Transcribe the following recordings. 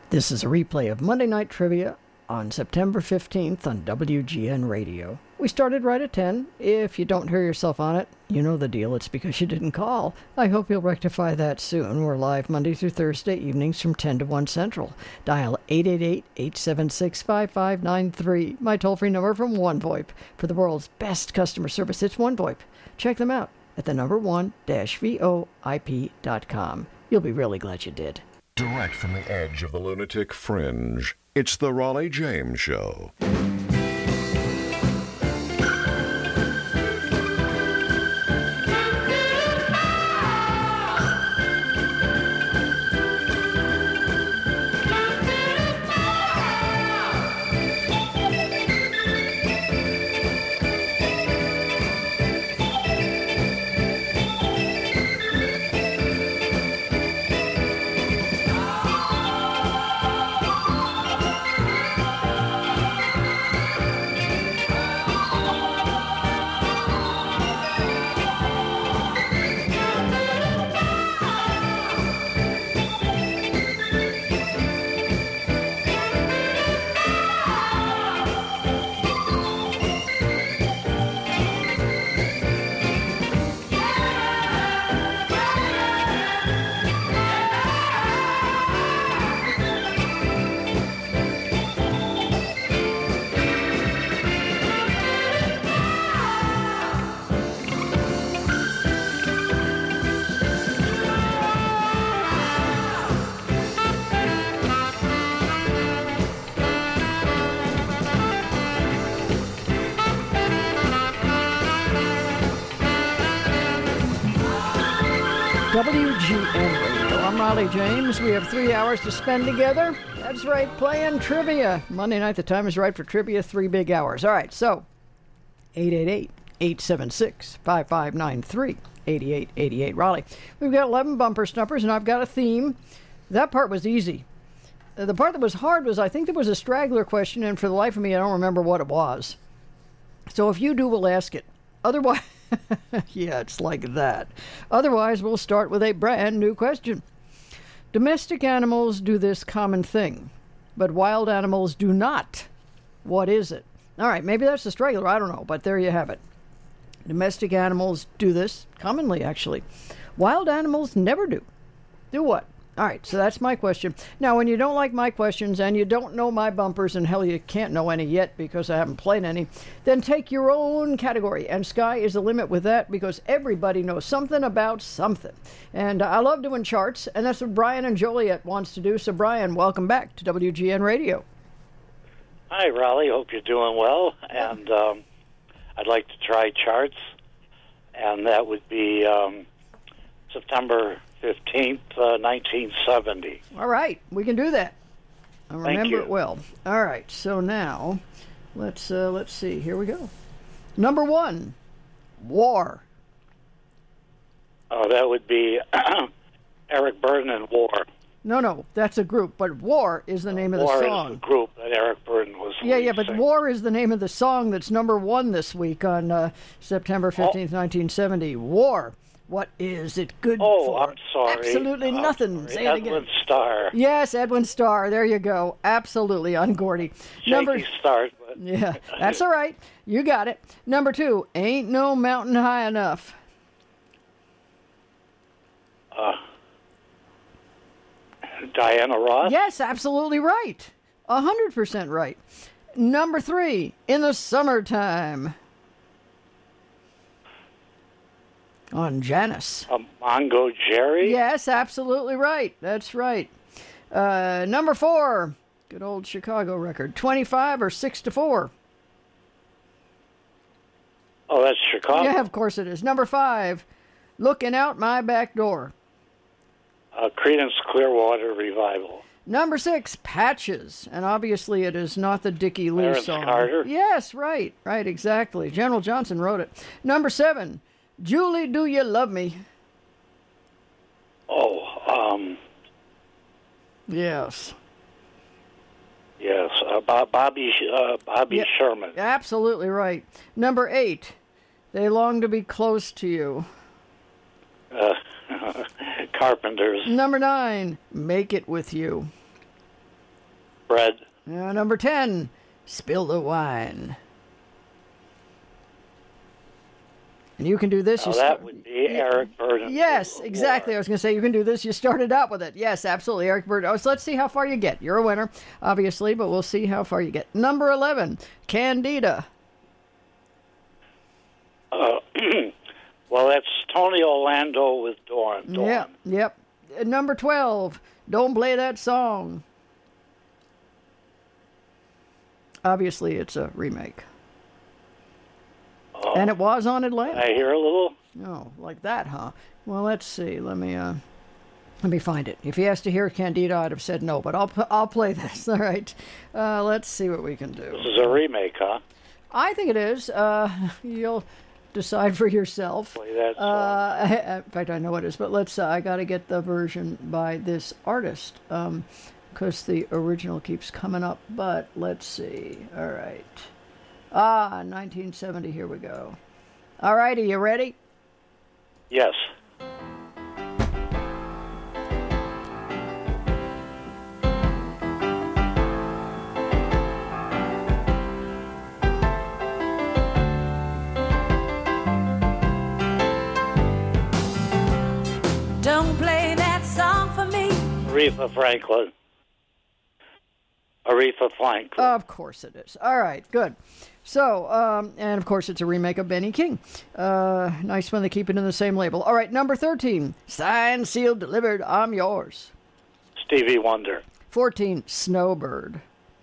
This is a replay of Monday Night Trivia on September 15th on WGN Radio. We started right at 10. If you don't hear yourself on it, you know the deal. It's because you didn't call. I hope you'll rectify that soon. We're live Monday through Thursday evenings from 10 to 1 Central. Dial 888-876-5593. My toll-free number from OneVoIP. For the world's best customer service, it's OneVoIP. Check them out at the number one-voip.com. You'll be really glad you did. Direct from the edge of the lunatic fringe, it's the Raleigh James Show. WGN Radio. I'm Raleigh James. We have 3 hours to spend together. That's right, playing trivia. Monday night, the time is right for trivia, 3 big hours. All right, so 888-876-5593, 8888 Raleigh. We've got 11 bumper stumpers, and I've got a theme. That part was easy. The part that was hard was I think there was a straggler question, and for the life of me, I don't remember what it was. So if you do, we'll ask it. Otherwise... yeah, it's like that. Otherwise, we'll start with a brand new question. Domestic animals do this common thing, but wild animals do not. What is it? All right, maybe that's the straggler. I don't know, but there you have it. Domestic animals do this commonly, actually. Wild animals never do. Do what? All right, so that's my question. Now, when you don't like my questions and you don't know my bumpers, and hell, you can't know any yet because I haven't played any, then take your own category, and sky is the limit with that because everybody knows something about something. And I love doing charts, and that's what Brian and Joliet wants to do. So, Brian, welcome back to WGN Radio. Hi, Raleigh. Hope you're doing well. And I'd like to try charts, and that would be September 15th, 1970. All right, we can do that. I remember it well. All right, so now let's see. Here we go. Number 1, War. Oh, that would be Eric Burdon and War. No, that's a group, but War is the name of the song. War is the group that Eric Burdon was Yeah, but War is the name of the song that's number 1 this week on September 15th, 1970. War. What is it good for? Oh, I'm sorry. Absolutely nothing. Sorry. Say it again. Edwin Starr. Yes, Edwin Starr. There you go. Absolutely on Gordy. Shaky start. But yeah, that's all right. You got it. Number 2, Ain't No Mountain High Enough. Diana Ross? Yes, absolutely right. 100% right. Number 3, In the Summertime. On Janice. Mongo Jerry? Yes, absolutely right. That's right. Number 4, good old Chicago record, 25 or 6-4. Oh, that's Chicago? Yeah, of course it is. Number 5, Looking Out My Back Door. Creedence Clearwater Revival. Number 6, Patches. And obviously it is not the Dickie Lee Clarence song. Carter? Yes, right, exactly. General Johnson wrote it. Number 7, Julie, Do You Love Me? Oh, Yes. Yes, Bobby Sherman. Absolutely right. Number 8, They Long to Be Close to You. Carpenters. Number 9, Make It With You. Bread. Number 10, Spill the Wine. And you can do this. Now that would be Eric Burdon. Yes, exactly. I was going to say you can do this. You started out with it. Yes, absolutely. Eric Burdon. So let's see how far you get. You're a winner, obviously, but we'll see how far you get. Number 11, Candida. Well, that's Tony Orlando with Dawn. Yep. Number 12, Don't Play That Song. Obviously, it's a remake. Oh. And it was on Atlanta. I hear a little. Oh, like that, huh? Well, let's see. Let me find it. If he has to hear Candida, I'd have said no, but I'll play this. All right. Let's see what we can do. This is a remake, huh? I think it is. You'll decide for yourself. Play that song. In fact, I know it is, but let's. I got to get the version by this artist because the original keeps coming up. But let's see. All right. 1970. Here we go. All right. Are you ready? Yes. Don't play that song for me. Aretha Franklin. Of course it is. All right, good. So, and of course it's a remake of Benny King. Nice when they keep it in the same label. All right, number 13, Signed, Sealed, Delivered, I'm Yours. Stevie Wonder. 14, Snowbird.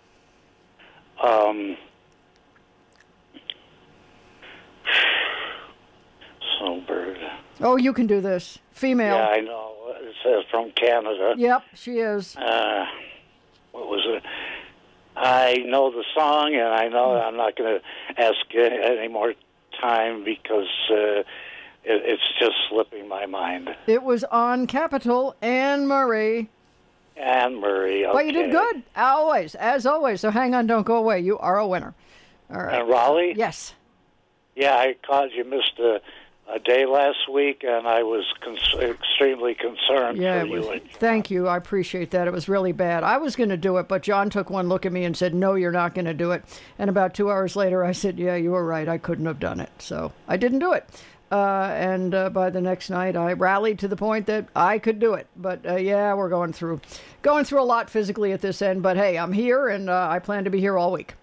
Snowbird. Oh, you can do this. Female. Yeah, I know. It says from Canada. Yep, she is. What was it? I know the song, and I know I'm not going to ask any more time because it's just slipping my mind. It was on Capitol, Anne Marie. Anne Marie. Okay. But you did good, always, as always. So hang on, don't go away. You are a winner. All right. And Raleigh? Yes. Yeah, I caught you missed a day last week, and I was extremely concerned for you. Thank you. I appreciate that. It was really bad. I was going to do it, but John took one look at me and said, no, you're not going to do it. And about 2 hours later, I said, yeah, you were right. I couldn't have done it. So I didn't do it. And by the next night, I rallied to the point that I could do it. But yeah, we're going through a lot physically at this end. But hey, I'm here, and I plan to be here all week.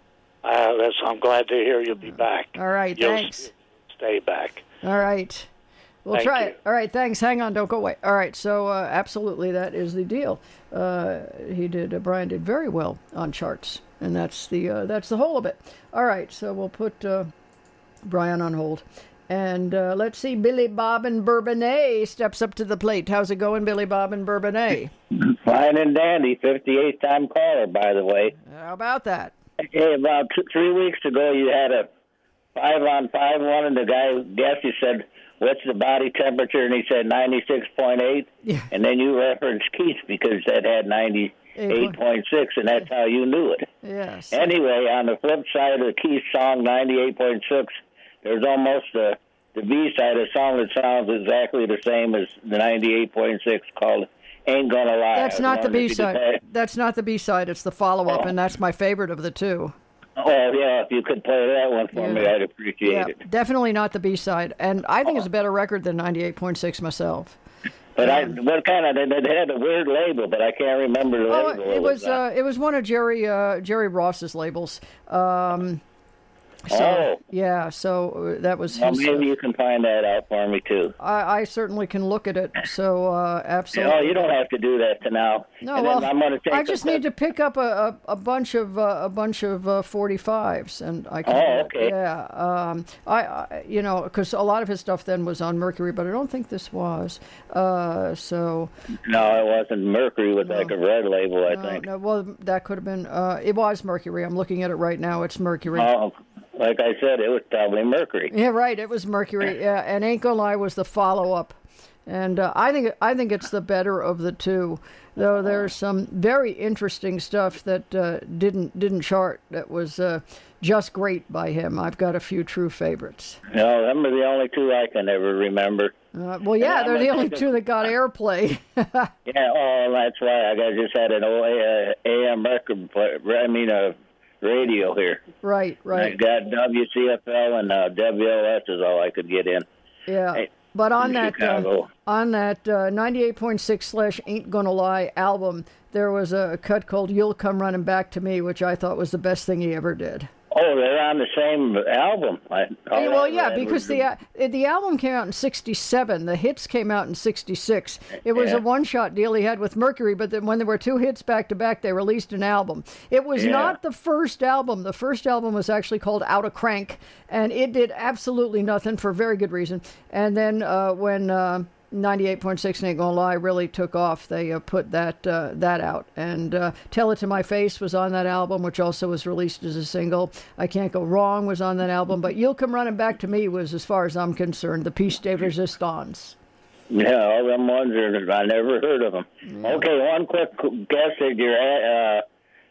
I'm glad to hear you'll be back. All right, thanks. Stay back. All right. We'll try it. All right, thanks. Hang on, don't go away. All right, so absolutely that is the deal. Brian did very well on charts, and that's the whole of it. All right, so we'll put Brian on hold. And let's see, Billy Bob and Bourbonnais steps up to the plate. How's it going, Billy Bob and Bourbonnais? Fine and dandy. 58th time caller, by the way. How about that? Hey, about 3 weeks ago, you had a 5-on-5 one, and the guy guessed. You said, "What's the body temperature?" And he said 96.8. Yeah. And then you referenced Keith's because that had 98.6, and that's how you knew it. Yes. Anyway, on the flip side of the Keith song 98.6, there's almost the B-side, a song that sounds exactly the same as the 98.6 called Ain't Gonna Lie. That's not the B-side. That's not the B-side. It's the follow-up, and that's my favorite of the two. Oh, yeah, if you could play that one for me, I'd appreciate it. Definitely not the B-side. And I think it's a better record than 98.6 myself. But what kind of, they had a weird label, but I can't remember the label. It was one of Jerry Ross's labels. So that was well, his, maybe you can find that out for me, too. I certainly can look at it, so absolutely. No, you don't have to do that to now. No, and well, I'm gonna take I just need to pick up a bunch of 45s, and I can. Oh, okay. Yeah, because a lot of his stuff then was on Mercury, but I don't think this was. So. No, it wasn't. Mercury was like a red label, I think. No, well, that could have been. It was Mercury. I'm looking at it right now. It's Mercury. Oh. Like I said, it was probably Mercury. Yeah, right. It was Mercury. Yeah, and Ain't Gonna Lie was the follow-up And I think it's the better of the two, though there's some very interesting stuff that didn't chart that was just great by him. I've got a few true favorites. No, them are the only two I can ever remember. Well, yeah, they're the only two that got airplay. Yeah, oh, that's why I just had an old AM record player, radio here. Right. I got WCFL and WLS is all I could get in. Yeah. Hey, but on that Chicago. 98.6/ Ain't Gonna Lie album, there was a cut called You'll Come Running Back to Me, which I thought was the best thing he ever did. Oh, they're on the same album. Well, yeah, because the album came out in '67. The hits came out in '66. It was a one-shot deal he had with Mercury, but then when there were two hits back-to-back, they released an album. It was not the first album. The first album was actually called Out of Crank, and it did absolutely nothing for very good reason. And then when 98.6 Ain't Gonna Lie really took off, they put that out. And Tell It to My Face was on that album, which also was released as a single. I Can't Go Wrong was on that album, but You'll Come Running Back to Me was, as far as I'm concerned, the piece de resistance. Yeah, all them ones I never heard of them. Yeah. Okay, one quick guess at your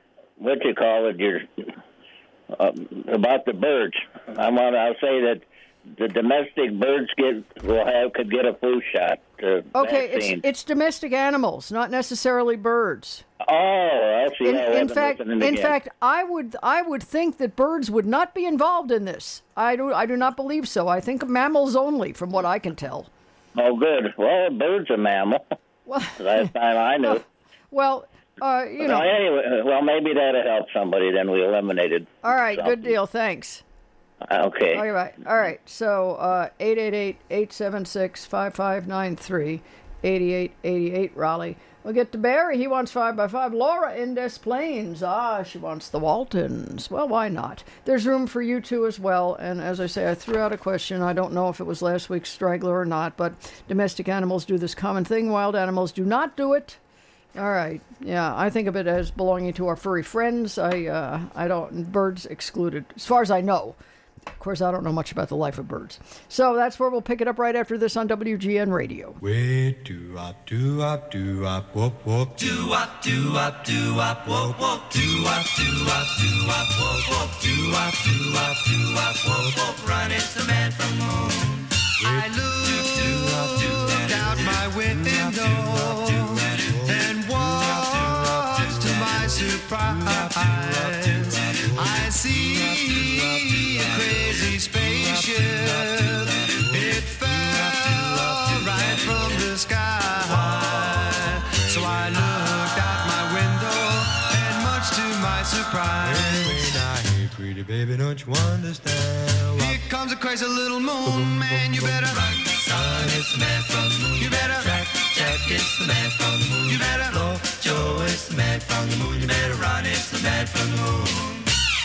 about the birds. I'll say that the domestic birds could get a flu shot. Okay, it's domestic animals, not necessarily birds. Oh, I see. In fact, I would think that birds would not be involved in this. I do not believe so. I think mammals only, from what I can tell. Oh, good. Well, a bird's a mammal. Well, last time I knew. Well, Anyway, well, maybe that'll help somebody. Then we eliminated. All right, something. Good deal. Thanks. Okay. All right. So 888-876-5593, 8888 Raleigh. We'll get to Barry. He wants 5x5. Laura in Des Plaines. She wants the Waltons. Well, why not? There's room for you two as well. And as I say, I threw out a question. I don't know if it was last week's straggler or not, but domestic animals do this common thing. Wild animals do not do it. All right. Yeah, I think of it as belonging to our furry friends. I don't. Birds excluded, as far as I know. Of course, I don't know much about the life of birds. So that's where we'll pick it up right after this on WGN Radio. Wait, do-wop, do-wop, do-wop, whoop, whoop. Do-wop, do-wop, do-wop, whoop, whoop. Do-wop, do-wop, do-wop, whoop, whoop. Do-wop, do-wop, do-wop, whoop, whoop. Run, it's the man from home. I looked out my window and watched to my surprise. I see a crazy spaceship. It fell right from the sky. So I looked out my window, and much to my surprise, hey, pretty baby, don't you understand? Here comes a crazy little moon man. You better run, son, it's the man from the moon. You better track, Jack, it's the man from the moon. You better blow, Joe, it's the man from the moon. You better run, it's the man from the moon.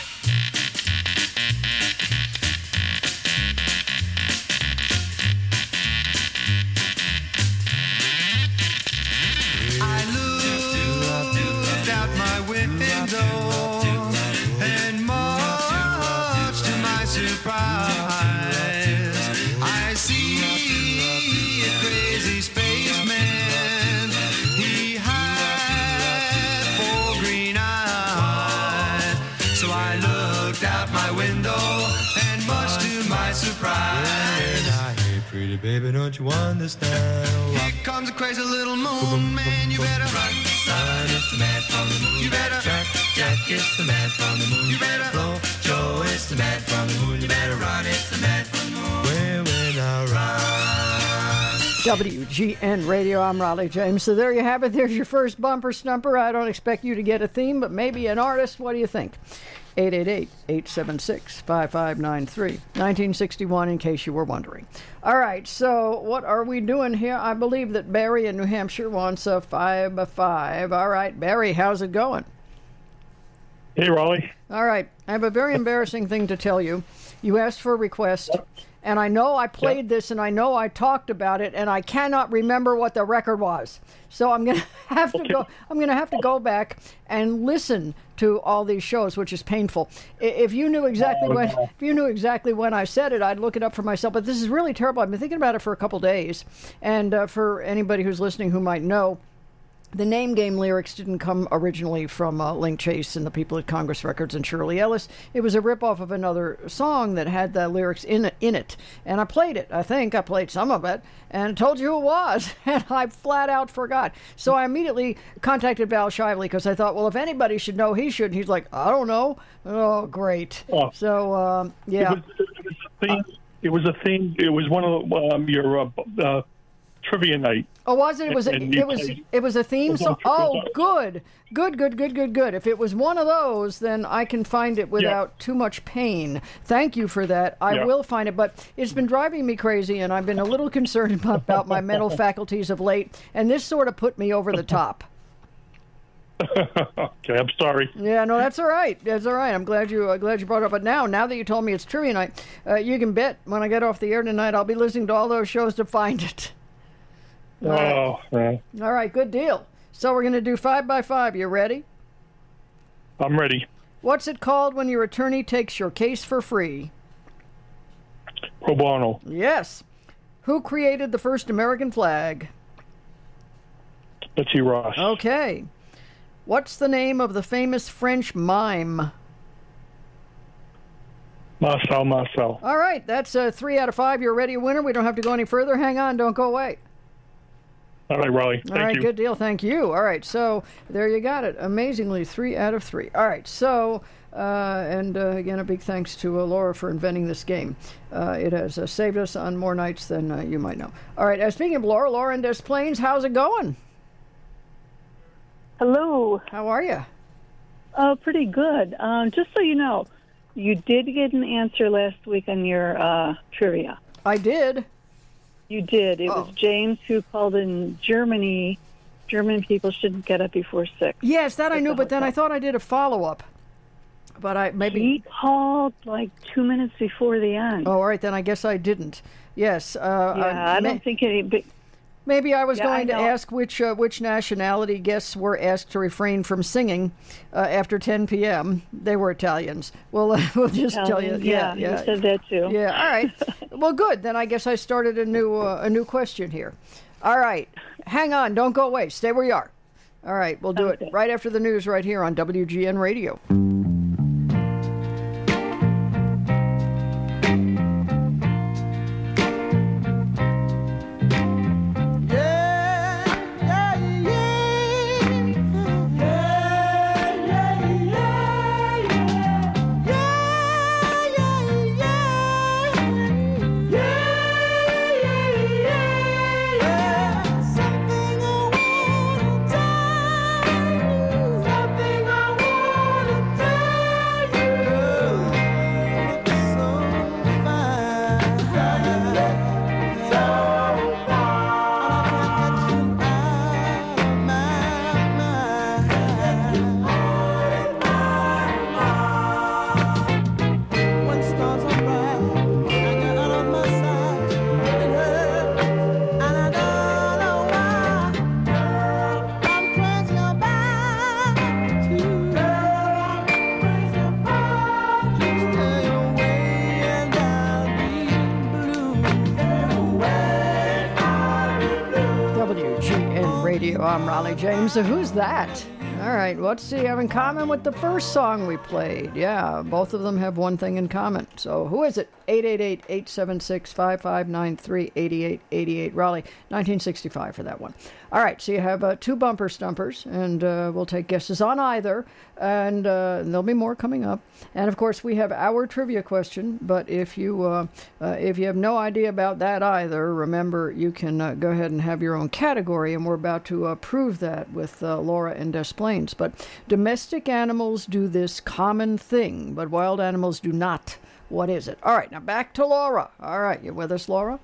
I looked out my window, and much to my surprise, I see a crazy spaceman. He had 4 green eyes. So I looked out my window, and much to my surprise, hey, pretty baby, don't you understand? Here comes a crazy little moon man. You better run, son, it's the man from the moon. You better track, Jack, it's the man from the moon. You better blow, Joe, it's the man from the moon. You better run, it's the man from the moon. When I run. WGN Radio, I'm Raleigh James. So there you have it. There's your first bumper stumper. I don't expect you to get a theme, but maybe an artist. What do you think? 888-876-5593. 1961, in case you were wondering. All right, so what are we doing here? I believe that Barry in New Hampshire wants a 5x5. All right, Barry, how's it going? Hey, Raleigh. All right, I have a very embarrassing thing to tell you. You asked for a request, and I know I played this, and I know I talked about it, and I cannot remember what the record was. So I'm gonna have to go. I'm gonna have to go back and listen to all these shows, which is painful. If you knew exactly when I said it, I'd look it up for myself. But this is really terrible. I've been thinking about it for a couple days, and for anybody who's listening who might know, the Name Game lyrics didn't come originally from Link Chase and the people at Congress Records and Shirley Ellis. It was a ripoff of another song that had the lyrics in it. And I played it. I think I played some of it and told you who it was. And I flat out forgot. So I immediately contacted Val Shively because I thought, well, if anybody should know, he should. And he's like, I don't know. Oh, great. Oh. So, yeah. It was a theme. It was one of your trivia night. Oh, was it? It was a theme song. Oh, good. If it was one of those, then I can find it without too much pain. Thank you for that. I will find it, but it's been driving me crazy, and I've been a little concerned about my mental faculties of late, and this sort of put me over the top. Okay, I'm sorry. Yeah, no, that's all right. That's all right. I'm glad you brought it up. But now that you told me it's trivia night, you can bet when I get off the air tonight, I'll be listening to all those shows to find it. All right. All right, good deal. So we're going to do 5 by 5. You ready? I'm ready. What's it called when your attorney takes your case for free? Pro bono. Yes. Who created the first American flag? Betsy Ross. Okay. What's the name of the famous French mime? Marcel. All right, that's 3 out of 5. You're already a winner. We don't have to go any further. Hang on, don't go away. All right, Raleigh. Thank you. All right, good deal. Thank you. All right, so there you got it. Amazingly, 3 out of 3. All right, so, again, a big thanks to Laura for inventing this game. It has saved us on more nights than you might know. All right, speaking of Laura in Des Plaines, how's it going? Hello. How are you? Pretty good. Just so you know, you did get an answer last week on your trivia. I did. You did. It was James who called in Germany. German people shouldn't get up before 6. Yes, that I knew, but then I thought I did a follow-up. But He called like 2 minutes before the end. Oh, all right, then I guess I didn't. Yes. I don't think any... Maybe I was going to ask which nationality guests were asked to refrain from singing after 10 p.m. They were Italians. Well, we'll just tell you. Yeah, you said that too. Yeah, all right. Well, good. Then I guess I started a new question here. All right. Hang on. Don't go away. Stay where you are. All right. We'll do it right after the news right here on WGN Radio. I'm Raleigh James. So who's that? All right, what's he have in common with the first song we played? Yeah, both of them have one thing in common. So who is it? 888-876-5593, 8888 Raleigh, 1965 for that one. All right, so you have 2 bumper stumpers, and we'll take guesses on either, and there'll be more coming up. And of course, we have our trivia question. But if you have no idea about that either, remember you can go ahead and have your own category, and we're about to prove that with Laura in Des Plaines. But domestic animals do this common thing, but wild animals do not. What is it? All right, now back to Laura. All right, you with us, Laura?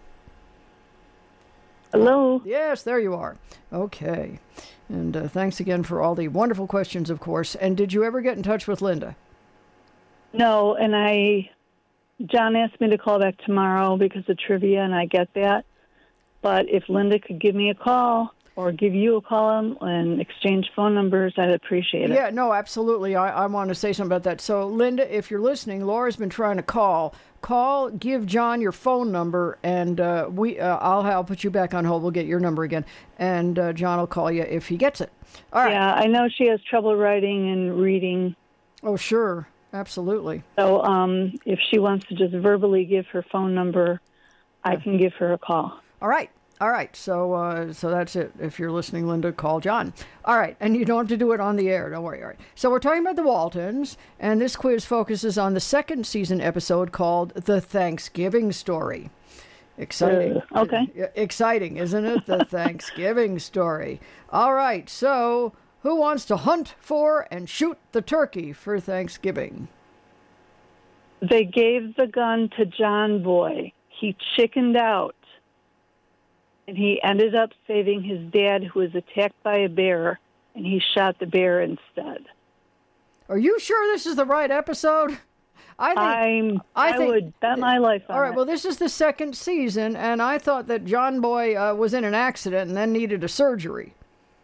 Hello. Yes, there you are. Okay. And thanks again for all the wonderful questions, of course. And did you ever get in touch with Linda? No, and I John asked me to call back tomorrow because of trivia, and I get that. But if Linda could give me a call or give you a call and exchange phone numbers, I'd appreciate it. Yeah, no, absolutely. I want to say something about that. So, Linda, if you're listening, Laura's been trying to call. Give John your phone number, and I'll put you back on hold. We'll get your number again, and John will call you if he gets it. All right. Yeah, I know she has trouble writing and reading. Oh, sure. Absolutely. So if she wants to just verbally give her phone number, I can give her a call. All right. So that's it. If you're listening, Linda, call John. All right. And you don't have to do it on the air. Don't worry. All right. So we're talking about the Waltons, and this quiz focuses on the second season episode called The Thanksgiving Story. Exciting. Okay. Exciting, isn't it? The Thanksgiving Story. All right. So who wants to hunt for and shoot the turkey for Thanksgiving? They gave the gun to John Boy. He chickened out, and he ended up saving his dad, who was attacked by a bear, and he shot the bear instead. Are you sure this is the right episode? I would bet my life on it. All right, well, this is the second season, and I thought that John Boy was in an accident and then needed a surgery.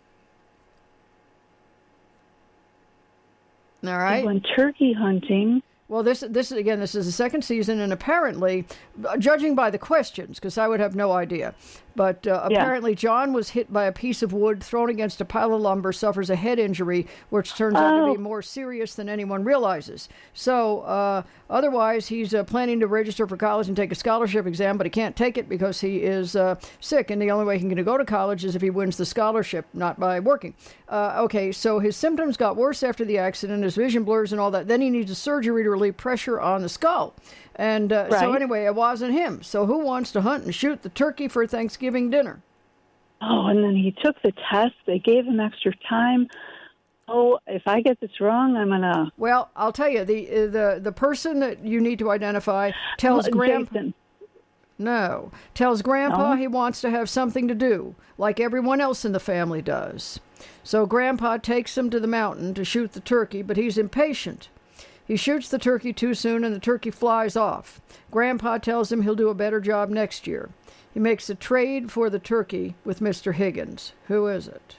All right. He went turkey hunting. Well, this is the second season, and apparently, judging by the questions, because I would have no idea, but apparently John was hit by a piece of wood thrown against a pile of lumber, suffers a head injury, which turns out to be more serious than anyone realizes. So, otherwise, he's planning to register for college and take a scholarship exam, but he can't take it because he is sick, and the only way he can go to college is if he wins the scholarship, not by working. Okay, so his symptoms got worse after the accident, his vision blurs and all that. Then he needs a surgery to relieve pressure on the skull. And so anyway, it wasn't him. So who wants to hunt and shoot the turkey for Thanksgiving dinner? Oh, and then he took the test. They gave him extra time. Oh, if I get this wrong, I'm going to... Well, I'll tell you, the person that you need to identify tells Grandpa... Jason. No. Tells Grandpa he wants to have something to do, like everyone else in the family does. So Grandpa takes him to the mountain to shoot the turkey, but he's impatient. He shoots the turkey too soon, and the turkey flies off. Grandpa tells him he'll do a better job next year. He makes a trade for the turkey with Mr. Higgins. Who is it?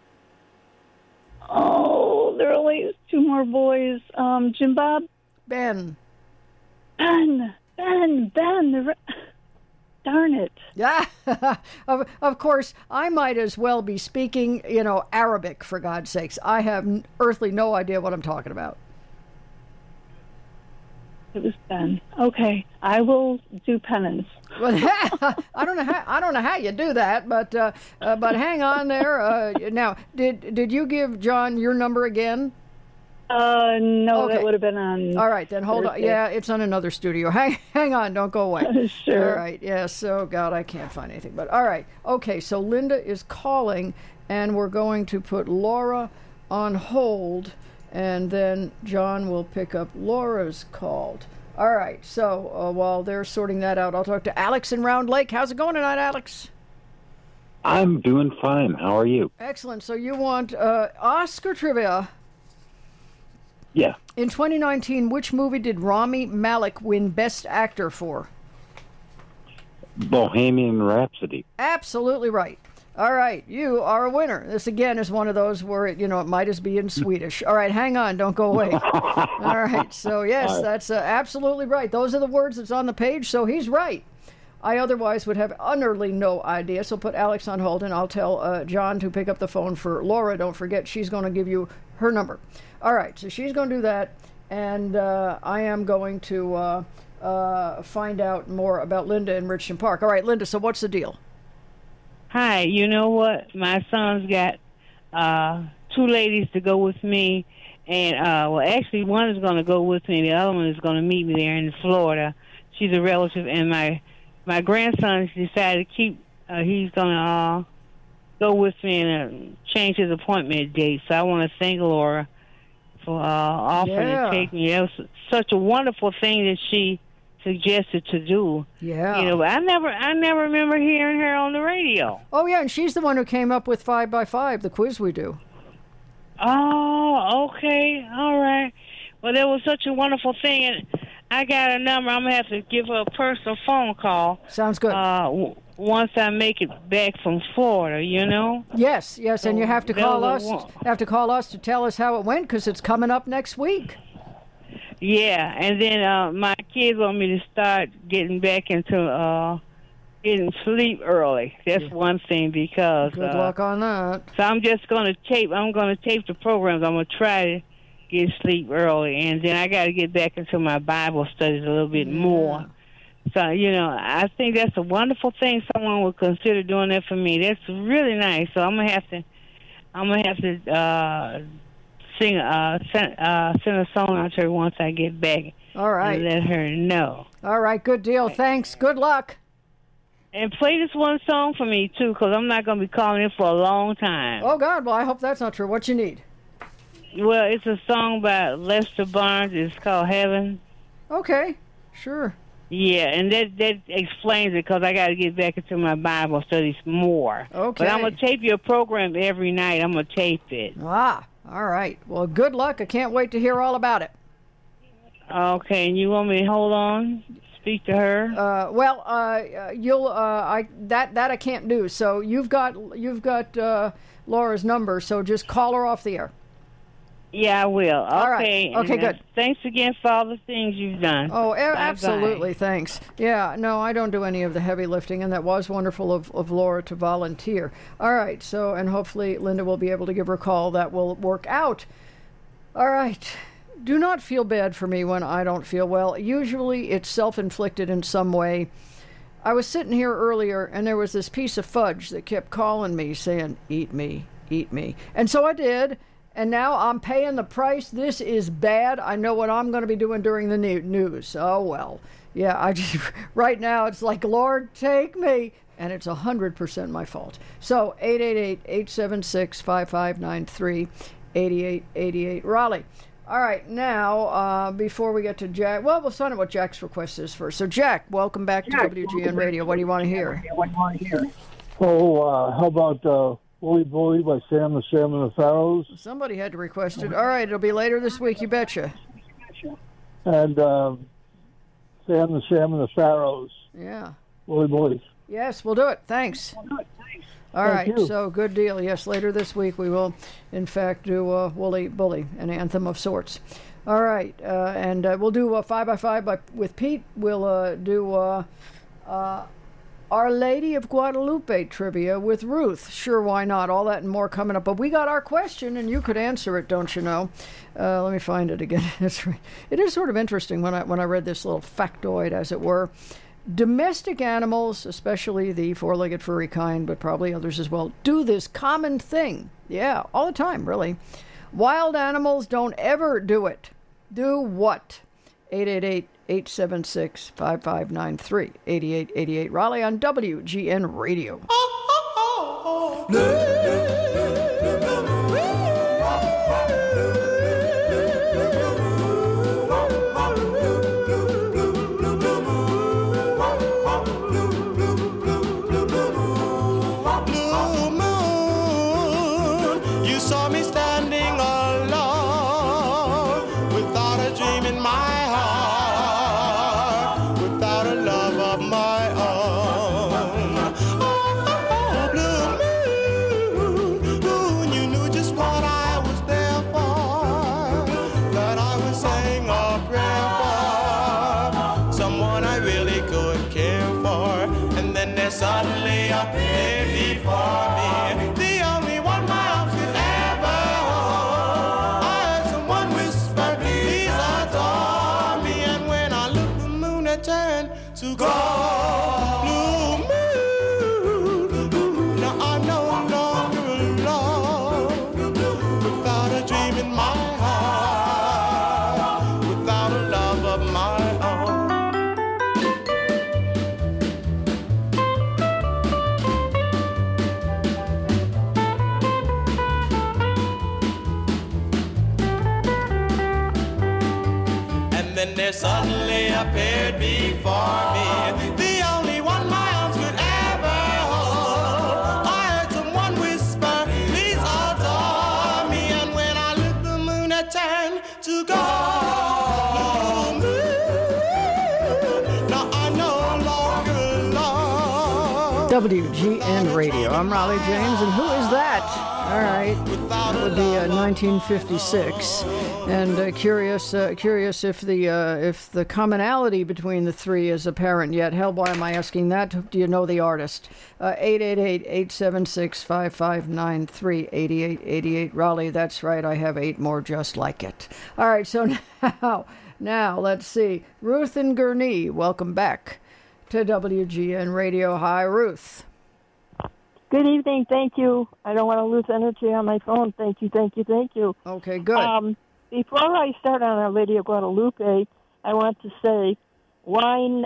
Oh, there are only two more boys. Jim Bob? Ben. Ben. Darn it. Yeah. Of course, I might as well be speaking, Arabic, for God's sakes. I have earthly no idea what I'm talking about. It was Ben. Okay, I will do penance. Well, I don't know how you do that, but hang on there. Now, did you give John your number again? No, okay. That would have been on. All right, then hold on. Yeah, it's on another studio. Hang on, don't go away. Sure. All right. Yes. Oh God, I can't find anything. But all right. Okay. So Linda is calling, and we're going to put Laura on hold. And then John will pick up Laura's call. All right, so while they're sorting that out, I'll talk to Alex in Round Lake. How's it going tonight, Alex? I'm doing fine. How are you? Excellent. So you want Oscar trivia. Yeah. In 2019, which movie did Rami Malek win Best Actor for? Bohemian Rhapsody. Absolutely right. All right, you are a winner. This, again, is one of those where, it might as be in Swedish. All right, hang on. Don't go away. All right, so, yes, right. That's absolutely right. Those are the words that's on the page, so he's right. I otherwise would have utterly no idea, so put Alex on hold, and I'll tell John to pick up the phone for Laura. Don't forget, she's going to give you her number. All right, so she's going to do that, and I am going to find out more about Linda in Richmond Park. All right, Linda, so what's the deal? Hi, you know what? My son's got two ladies to go with me, and actually one is going to go with me. The other one is going to meet me there in Florida. She's a relative, and my grandson decided to keep. He's going to go with me and change his appointment date. So I want to thank Laura for offering to take me. It was such a wonderful thing that she suggested to do. Yeah. But I never remember hearing her on the radio. Oh, yeah, and she's the one who came up with 5x5, the quiz we do. Oh, okay. All right. Well, that was such a wonderful thing. And I got a number. I'm going to have to give her a personal phone call. Sounds good. Once I make it back from Florida, you know? Yes, and you have to call us. To tell us how it went because it's coming up next week. Yeah, and then my kids want me to start getting back into getting sleep early. That's one thing because good luck on that. So I'm just going to tape. I'm going to tape the programs. I'm going to try to get sleep early, and then I got to get back into my Bible studies a little bit more. So I think that's a wonderful thing. Someone would consider doing that for me. That's really nice. So I'm gonna have to send a song out to her once I get back. All right. And let her know. All right. Good deal. Thanks. Good luck. And play this one song for me too, because I'm not gonna be calling in for a long time. Oh God. Well, I hope that's not true. What you need? Well, it's a song by Lester Barnes. It's called Heaven. Okay. Sure. Yeah, and that explains it because I got to get back into my Bible studies more. Okay. But I'm going to tape your program every night. I'm going to tape it. All right. Well, good luck. I can't wait to hear all about it. Okay, and you want me to hold on, speak to her? You'll that I can't do. So you've got Laura's number. So just call her off the air. Yeah, I will. All right. Okay, good. Thanks again for all the things you've done. Oh, absolutely. Thanks. Yeah, no, I don't do any of the heavy lifting, and that was wonderful of Laura to volunteer. All right, so, and hopefully Linda will be able to give her a call. That will work out. All right. Do not feel bad for me when I don't feel well. Usually it's self-inflicted in some way. I was sitting here earlier, and there was this piece of fudge that kept calling me, saying, eat me, eat me. And so I did. And now I'm paying the price. This is bad. I know what I'm going to be doing during the news. Oh, well. Yeah, right now it's like, Lord, take me. And it's 100% my fault. So 888-876-5593, 8888 Raleigh. All right, now, before we get to Jack, well, we'll find out what Jack's request is first. So, Jack, welcome back to WGN Radio. What do you want to hear? How about Wooly Bully by Sam and the Pharaohs? Somebody had to request it. All right, it'll be later this week, you betcha. And Sam and the Pharaohs. Yeah. Wooly Bully. Yes, we'll do it. Thanks. All right, so good deal. Yes, later this week we will, in fact, do Wooly Bully, an anthem of sorts. All right, and we'll do 5x5 with Pete. We'll do Our Lady of Guadalupe trivia with Ruth. Sure, why not? All that and more coming up. But we got our question, and you could answer it, don't you know? Let me find it again. It is sort of interesting when I read this little factoid, as it were. Domestic animals, especially the four-legged furry kind, but probably others as well, do this common thing. Yeah, all the time, really. Wild animals don't ever do it. Do what? 888-876-5593, 8888 Raleigh on WGN Radio. Suddenly appeared before me, the only one my arms could ever hold. I heard someone whisper, please adore me. And when I looked, the moon had turned to gold. Blue moon, now I'm no longer alone. Without a dream in my heart, without a love of my own. Then there suddenly appeared before me, the only one my arms could ever hold. I heard someone whisper, please adore me. And when I looked, the moon had turned to gold. WGN Radio. I'm Raleigh James, and who is that? All right, that would be 1956. And curious if the commonality between the three is apparent yet. Hell, why am I asking that? Do you know the artist? 888-876-5593, 8888 Raleigh. That's right. I have 8 more just like it. All right, so now let's see. Ruth and Gurnee, welcome back to WGN Radio. Hi, Ruth. Good evening. Thank you. I don't want to lose energy on my phone. Thank you. Okay, good. Before I start on Our Lady of Guadalupe, I want to say, wine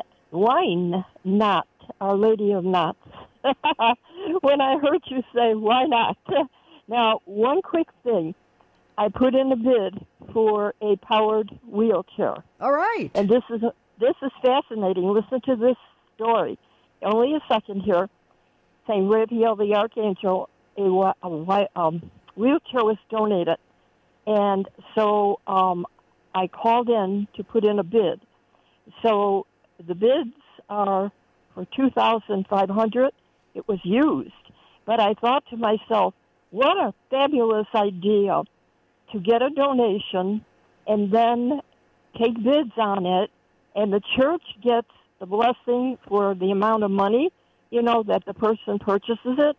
not, Our Lady of Knots. When I heard you say, why not? Now, one quick thing. I put in a bid for a powered wheelchair. All right. And this is fascinating. Listen to this story. Only a second here. St. Raphael the Archangel, a wheelchair was donated. And so I called in to put in a bid. So the bids are for $2,500. It was used. But I thought to myself, what a fabulous idea to get a donation and then take bids on it, and the church gets the blessing for the amount of money, that the person purchases it,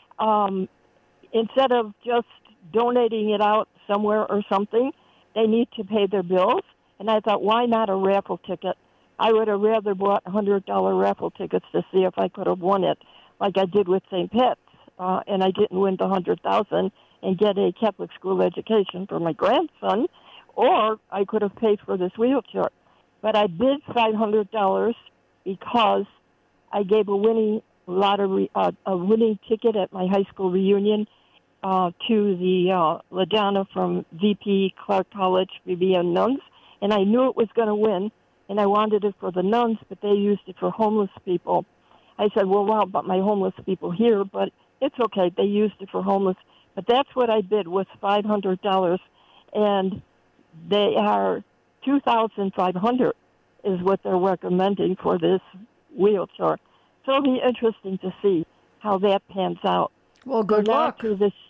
instead of just donating it out somewhere or something. They need to pay their bills. And I thought, why not a raffle ticket? I would have rather bought $100 raffle tickets to see if I could have won it, like I did with St. Pat's, and I didn't win the $100,000 and get a Catholic school education for my grandson, or I could have paid for this wheelchair. But I bid $500 because I gave a winning lottery, a winning ticket at my high school reunion to the LaDonna from VP Clark College, BBN nuns, and I knew it was going to win, and I wanted it for the nuns, but they used it for homeless people. I said, well, how about my homeless people here? But it's okay. They used it for homeless. But that's what I bid, was $500, and they are $2,500 is what they're recommending for this wheelchair. So it'll be interesting to see how that pans out. Well, good luck.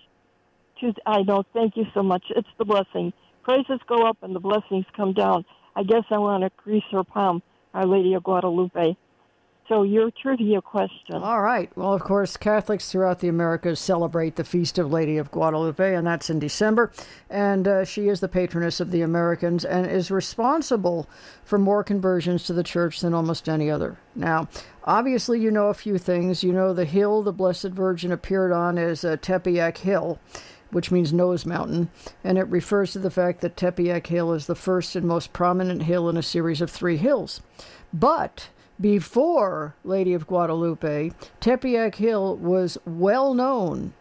I know. Thank you so much. It's the blessing. Praises go up and the blessings come down. I guess I want to grease her palm, Our Lady of Guadalupe. So your trivia question. All right. Well, of course, Catholics throughout the Americas celebrate the Feast of Lady of Guadalupe, and that's in December. And she is the patroness of the Americans and is responsible for more conversions to the church than almost any other. Now, obviously, you know a few things. You know the hill the Blessed Virgin appeared on is Tepeyac Hill, which means Nose Mountain, and it refers to the fact that Tepeyac Hill is the first and most prominent hill in a series of 3 hills. But before Lady of Guadalupe, Tepeyac Hill was well known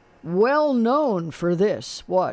for this. What?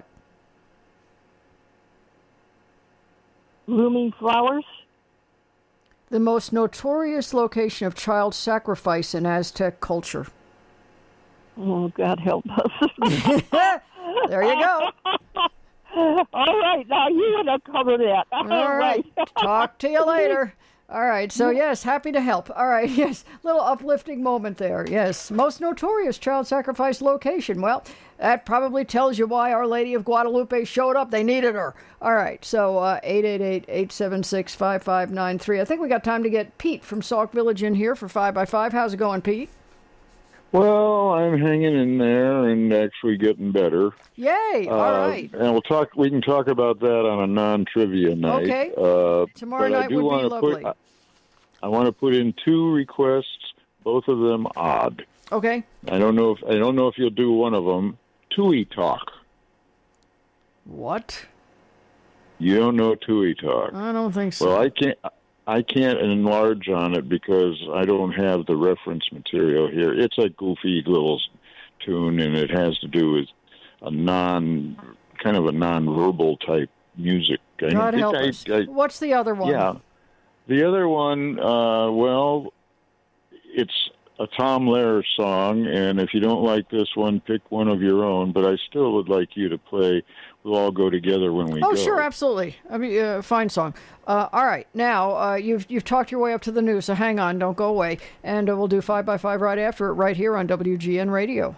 Blooming flowers? The most notorious location of child sacrifice in Aztec culture. Oh, God help us. There you go. All right, now you want to cover that. All right. Talk to you later. All right, so yes, happy to help. All right, yes, little uplifting moment there. Yes, most notorious child sacrifice location. Well, that probably tells you why Our Lady of Guadalupe showed up. They needed her. All right, so 888-876-5593. I think we got time to get Pete from Sauk Village in here for 5x5. How's it going, Pete? Well, I'm hanging in there and actually getting better. Yay! All right. And we can talk about that on a non-trivia night. Okay. Tomorrow night would be lovely. I want to put in 2 requests, both of them odd. Okay. I don't know if you'll do one of them. Tui Talk. What? You don't know Tui Talk? I don't think so. Well, I can't enlarge on it because I don't have the reference material here. It's a goofy little tune, and it has to do with a non-verbal type music. God help us. What's the other one? Yeah. The other one, well, it's a Tom Lehrer song, and if you don't like this one, pick one of your own. But I still would like you to play We'll All Go Together When We Go. Oh, sure, absolutely. I mean, fine song. All right, now you've talked your way up to the news, so hang on, don't go away, and we'll do 5 by 5 right after it, right here on WGN Radio.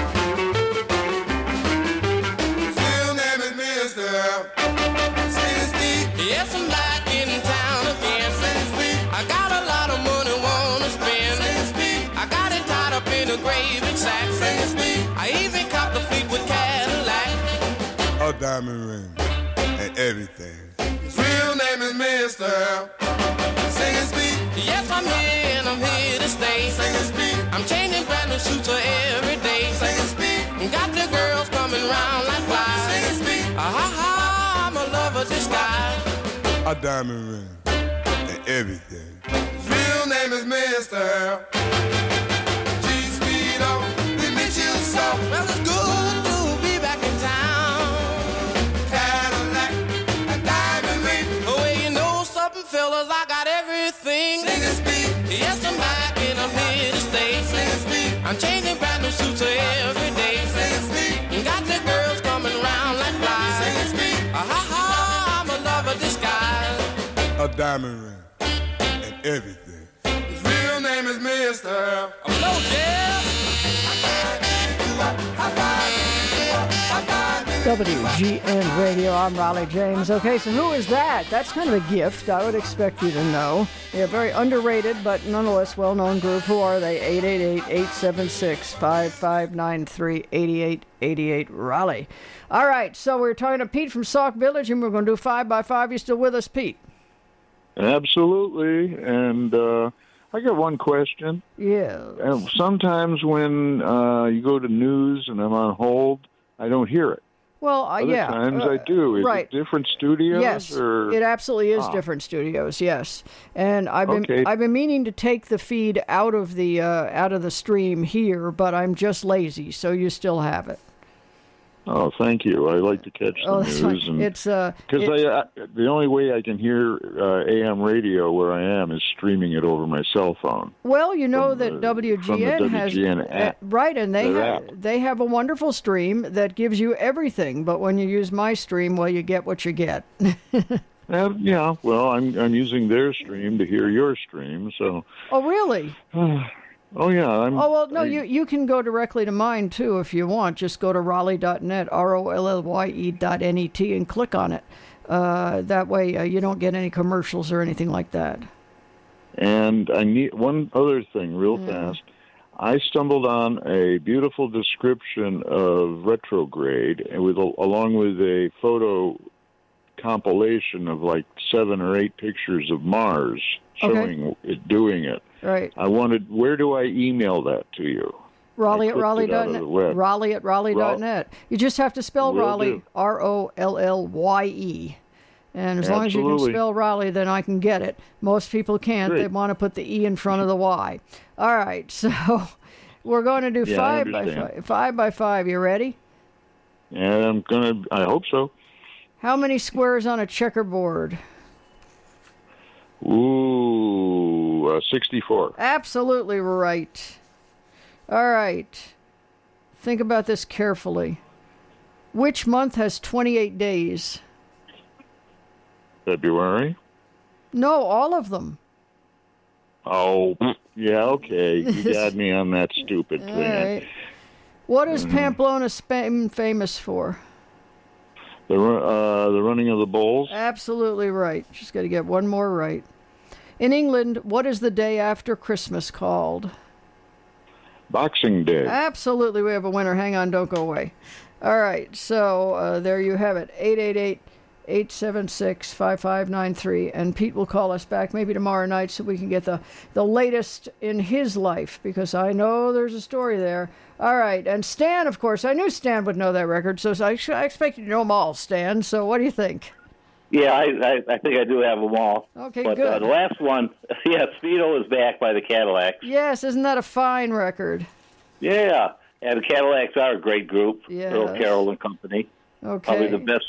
Yes, I'm back in town again. I got a lot of money, wanna spend. I got it tied up in a gravy sack. I even copped the Fleetwood Cadillac. A diamond ring and everything. His real name is Mr. Sing and speak. Yes, I'm here and I'm here to stay. Sing and speak. I'm changing brand new suits every day. Sing and speak. Got the girls coming round like flies. Sing and speak. I'm a lover disguise. A diamond ring and everything. His real name is Mr. G Speedo. We miss you so. Well, it's good to be back in town. Cadillac, a diamond ring. Oh, well, you know something, fellas, I got everything. Sing and speak. Yes, I'm back and I'm here to stay. Sing and speak. I'm changing brand new suits every day. Sing and speak. Got the girls coming round like flies. Sing and speak. I'm a lover disguise. A diamond ring and everything. His real name is Mr. Hello, Jeff. WGN Radio, I'm Raleigh James. Okay, so who is that? That's kind of a gift, I would expect you to know. They're a very underrated, but nonetheless well-known group. Who are they? 888-876-5593, 8888 Raleigh. All right, so we're talking to Pete from Sauk Village, and we're going to do 5 by 5. You still with us, Pete? Absolutely. And I got one question. Yeah. Sometimes when you go to news and I'm on hold, I don't hear it. Well, Other times I do. Is right. it different studios? Yes, or? It absolutely is different studios. Yes, and I've been meaning to take the feed out of the stream here, but I'm just lazy. So you still have it. Oh, thank you. I like to catch the news. Fine. It's because the only way I can hear AM radio where I am is streaming it over my cell phone. Well, you know that WGN has app. Right, and they have a wonderful stream that gives you everything. But when you use my stream, well, you get what you get. Yeah. Well, I'm using their stream to hear your stream. So. Oh, really? Oh, yeah. You can go directly to mine, too, if you want. Just go to Raleigh.net, ROLLYE.net, and click on it. That way you don't get any commercials or anything like that. And I need one other thing real fast. I stumbled on a beautiful description of retrograde along with a photo compilation of like 7 or 8 pictures of Mars showing it doing it. Right. Where do I email that to you? Raleigh at Raleigh.net. Raleigh at Raleigh.net. You just have to spell Raleigh, ROLLYE. And as long as you can spell Raleigh, then I can get it. Most people can't. Great. They want to put the E in front of the Y. All right, so we're going to do 5 by 5. 5 by 5. You ready? Yeah, I hope so. How many squares on a checkerboard? Ooh, 64. Absolutely right. All right. Think about this carefully. Which month has 28 days? February? No, all of them. Oh, yeah, okay. You got me on that stupid thing. All right. What is Pamplona, Spain famous for? The running of the bulls? Absolutely right. Just got to get one more right. In England, what is the day after Christmas called? Boxing Day. Absolutely. We have a winner. Hang on. Don't go away. All right. So there you have it. 888-876-5593. And Pete will call us back maybe tomorrow night so we can get the latest in his life, because I know there's a story there. All right. And Stan, of course. I knew Stan would know that record, so I expect you to know them all, Stan. So what do you think? Yeah, I think I do have them all. Okay, but, good. The last one, Speedo is Back by the Cadillacs. Yes, isn't that a fine record? Yeah, and the Cadillacs are a great group. Yeah. Earl Carroll and company. Okay. Probably the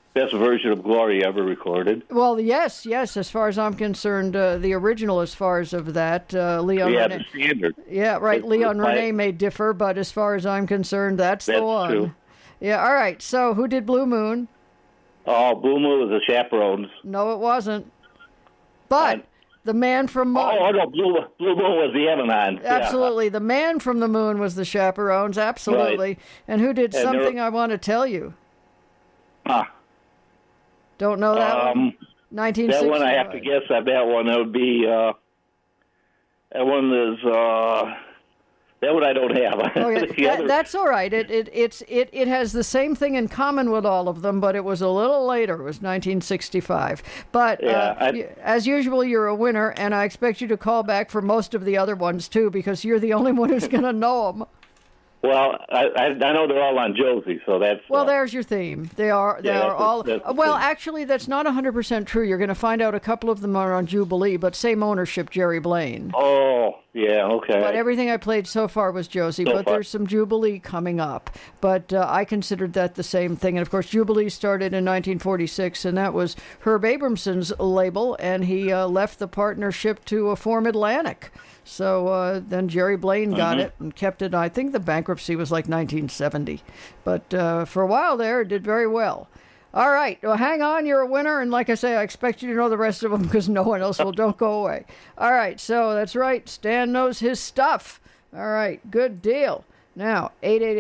best version of Glory ever recorded. Well, yes. As far as I'm concerned, the original, as far as of that, Leon. Yeah, Rene. the standard. Yeah, right. It's Leon like- Rene may differ, but as far as I'm concerned, that's the That's one. true. Yeah. All right. So, who did Blue Moon? Oh, Blue Moon was the Chaperones. No, it wasn't. But the man from Oh, no, Blue Moon was the Evan-On. Absolutely. The man from the moon was the Chaperones. Absolutely. Right. And who did And Something I Want to Tell You? Huh. Don't know that one? 1965. That one I have to guess on that one. That would be, that one is, that one I don't have. Oh, yeah. The other- That's all right. It has the same thing in common with all of them, but it was a little later. It was 1965. But as usual, you're a winner, and I expect you to call back for most of the other ones, too, because you're the only one who's going to know them. Well, I know they're all on Josie, so that's... Well, there's your theme. They are all... Well, actually, that's not 100% true. You're going to find out a couple of them are on Jubilee, but same ownership, Jerry Blaine. Oh, yeah, okay. But everything I played so far was Josie, but there's some Jubilee coming up. But I considered that the same thing. And, of course, Jubilee started in 1946, and that was Herb Abramson's label, and he left the partnership to form Atlantic. So then Jerry Blaine got it and kept it. I think the bankruptcy was like 1970. But for a while there, it did very well. All right. Well, hang on. You're a winner. And like I say, I expect you to know the rest of them because no one else will. Don't go away. All right. So that's right. Stan knows his stuff. All right. Good deal. Now,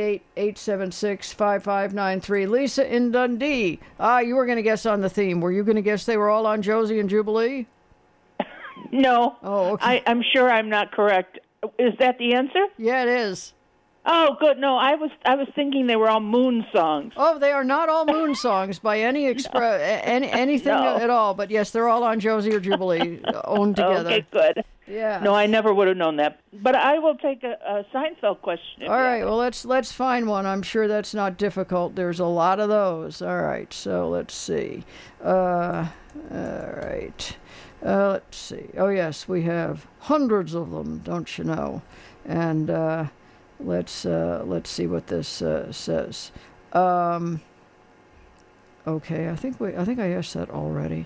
888-876-5593. Lisa in Dundee. You were going to guess on the theme. Were you going to guess they were all on Josie and Jubilee? No. Oh, okay. I'm sure I'm not correct. Is that the answer? Yeah, it is. Oh, good. No, I was thinking they were all Moon songs. Oh, they are not all Moon songs by any anything at all. But yes, they're all on Josie or Jubilee, owned together. Okay, good. Yeah. No, I never would have known that. But I will take a Seinfeld question. All right. Well, let's find one. I'm sure that's not difficult. There's a lot of those. All right. So let's see. All right. Let's see. Oh, yes, we have hundreds of them, don't you know? And let's see what this says. Okay, I think I asked that already.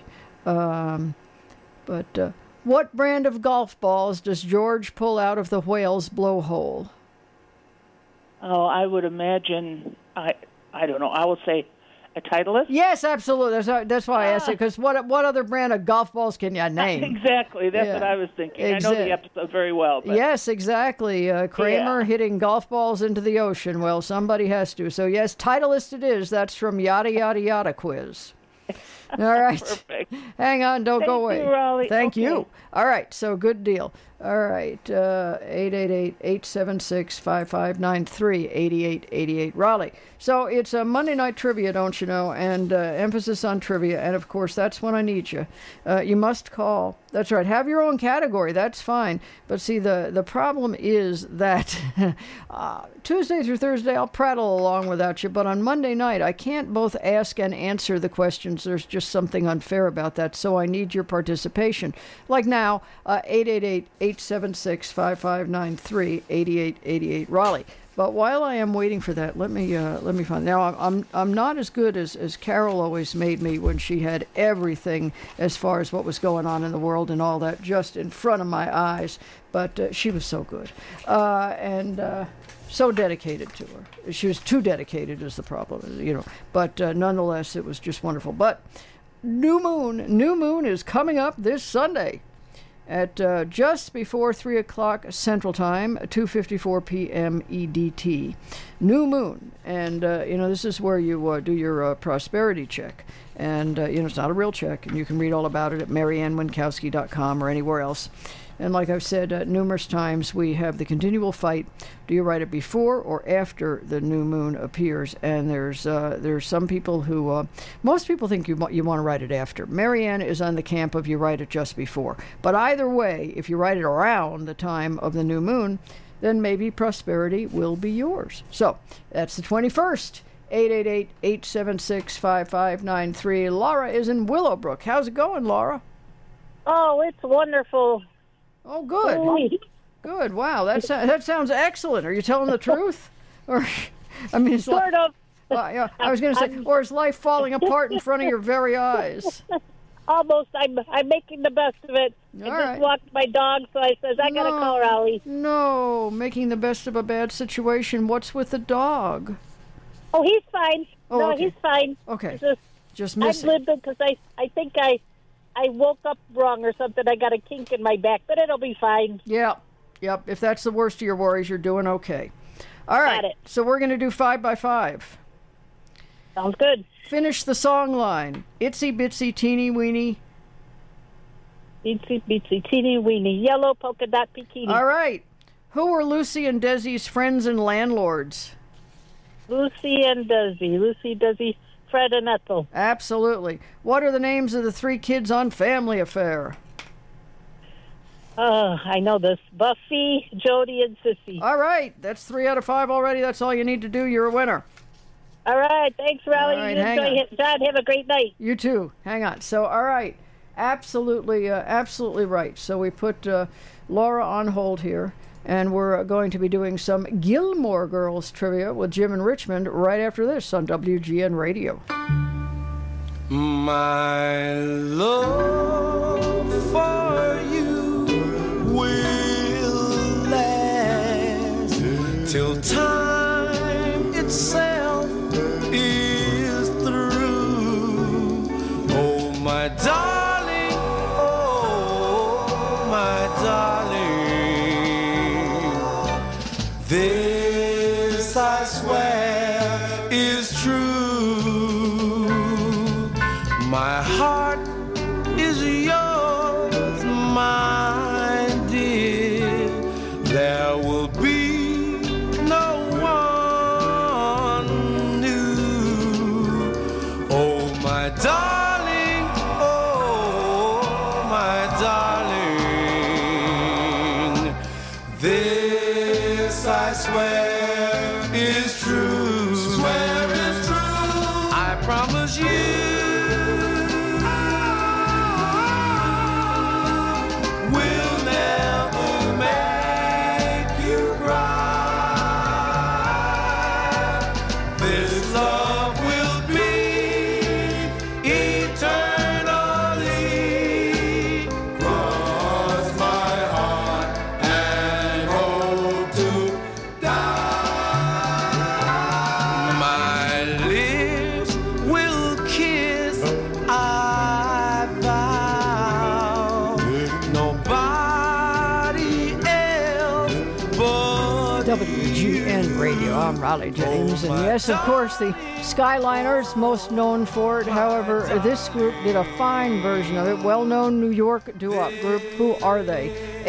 But what brand of golf balls does George pull out of the whale's blowhole? Oh, I would imagine. I don't know. I will say a Titleist? Yes, absolutely. That's why I asked it, because what other brand of golf balls can you name? Exactly. That's what I was thinking. I know the episode very well. But... Yes, exactly. Kramer hitting golf balls into the ocean. Well, somebody has to. So, yes, Titleist it is. That's from Yada Yada Yada Quiz. All right. Perfect. Hang on. Don't go away. Thank you, Raleigh. Thank you. All right. So, good deal. All right. 888-876-5593, 8888 Raleigh. So, it's a Monday night trivia, don't you know, and emphasis on trivia. And, of course, that's when I need you. You must call. That's right. Have your own category. That's fine. But, see, the problem is that Tuesday through Thursday, I'll prattle along without you. But on Monday night, I can't both ask and answer the questions. There's just something unfair about that. So, I need your participation. Like now, 888-876-5593, 8888 Raleigh. But while I am waiting for that, let me find. Now I'm not as good as Carol always made me when she had everything as far as what was going on in the world and all that just in front of my eyes. But she was so good and so dedicated to her. She was too dedicated is the problem, you know. But nonetheless, it was just wonderful. But New Moon is coming up this Sunday at just before 3 o'clock Central Time, 2:54 p.m. EDT. New Moon. And, this is where you do your prosperity check. And, it's not a real check, and you can read all about it at MarianneWinkowski.com or anywhere else. And like I've said numerous times, we have the continual fight. Do you write it before or after the new moon appears? And there's some people who, most people think you want to write it after. Marianne is on the camp of you write it just before. But either way, if you write it around the time of the new moon, then maybe prosperity will be yours. So that's the 21st. 888-876-5593. Laura is in Willowbrook. How's it going, Laura? Oh, it's wonderful. Oh, good. Good. Wow, that sounds excellent. Are you telling the truth? Or, I mean, it's sort of. Yeah, I was going to say, or is life falling apart in front of your very eyes? Almost. I'm making the best of it. I just walked my dog, so I says I gotta call Raleigh. No, making the best of a bad situation. What's with the dog? Oh, he's fine. Oh, no, okay. he's fine. Okay. Just missing. I'm limping because I think I woke up wrong or something. I got a kink in my back, but it'll be fine. Yeah. Yep. If that's the worst of your worries, you're doing okay. All right. Got it. So we're going to do 5 by 5. Sounds good. Finish the song line. Itsy bitsy teeny weeny. Itsy bitsy teeny weeny yellow polka dot bikini. All right. Who were Lucy and Desi's friends and landlords? Lucy and Desi. Lucy, Desi, Fred and Ethel. Absolutely. What are the names of the 3 kids on Family Affair? I know this. Buffy, Jody, and Sissy. All right. That's 3 out of 5 already. That's all you need to do. You're a winner. All right. Thanks, Raleigh. All right, You hang enjoy on. it. John, have a great night. You too. Hang on. So, all right. Absolutely right. So we put Laura on hold here, and we're going to be doing some Gilmore Girls trivia with Jim and Richmond right after this on WGN Radio. My love for you will last till time itself is through. Oh, my darling, oh, my darling, this I swear is true. My heart is yours, my dear. There will be no one new. Oh, my darling, oh, my darling. This I swear is true. Swear is true. I promise you. WGN Radio. I'm Raleigh James, and yes, of course, the Skyliners, most known for it. However, this group did a fine version of it. Well-known New York doo-wop group. Who are they?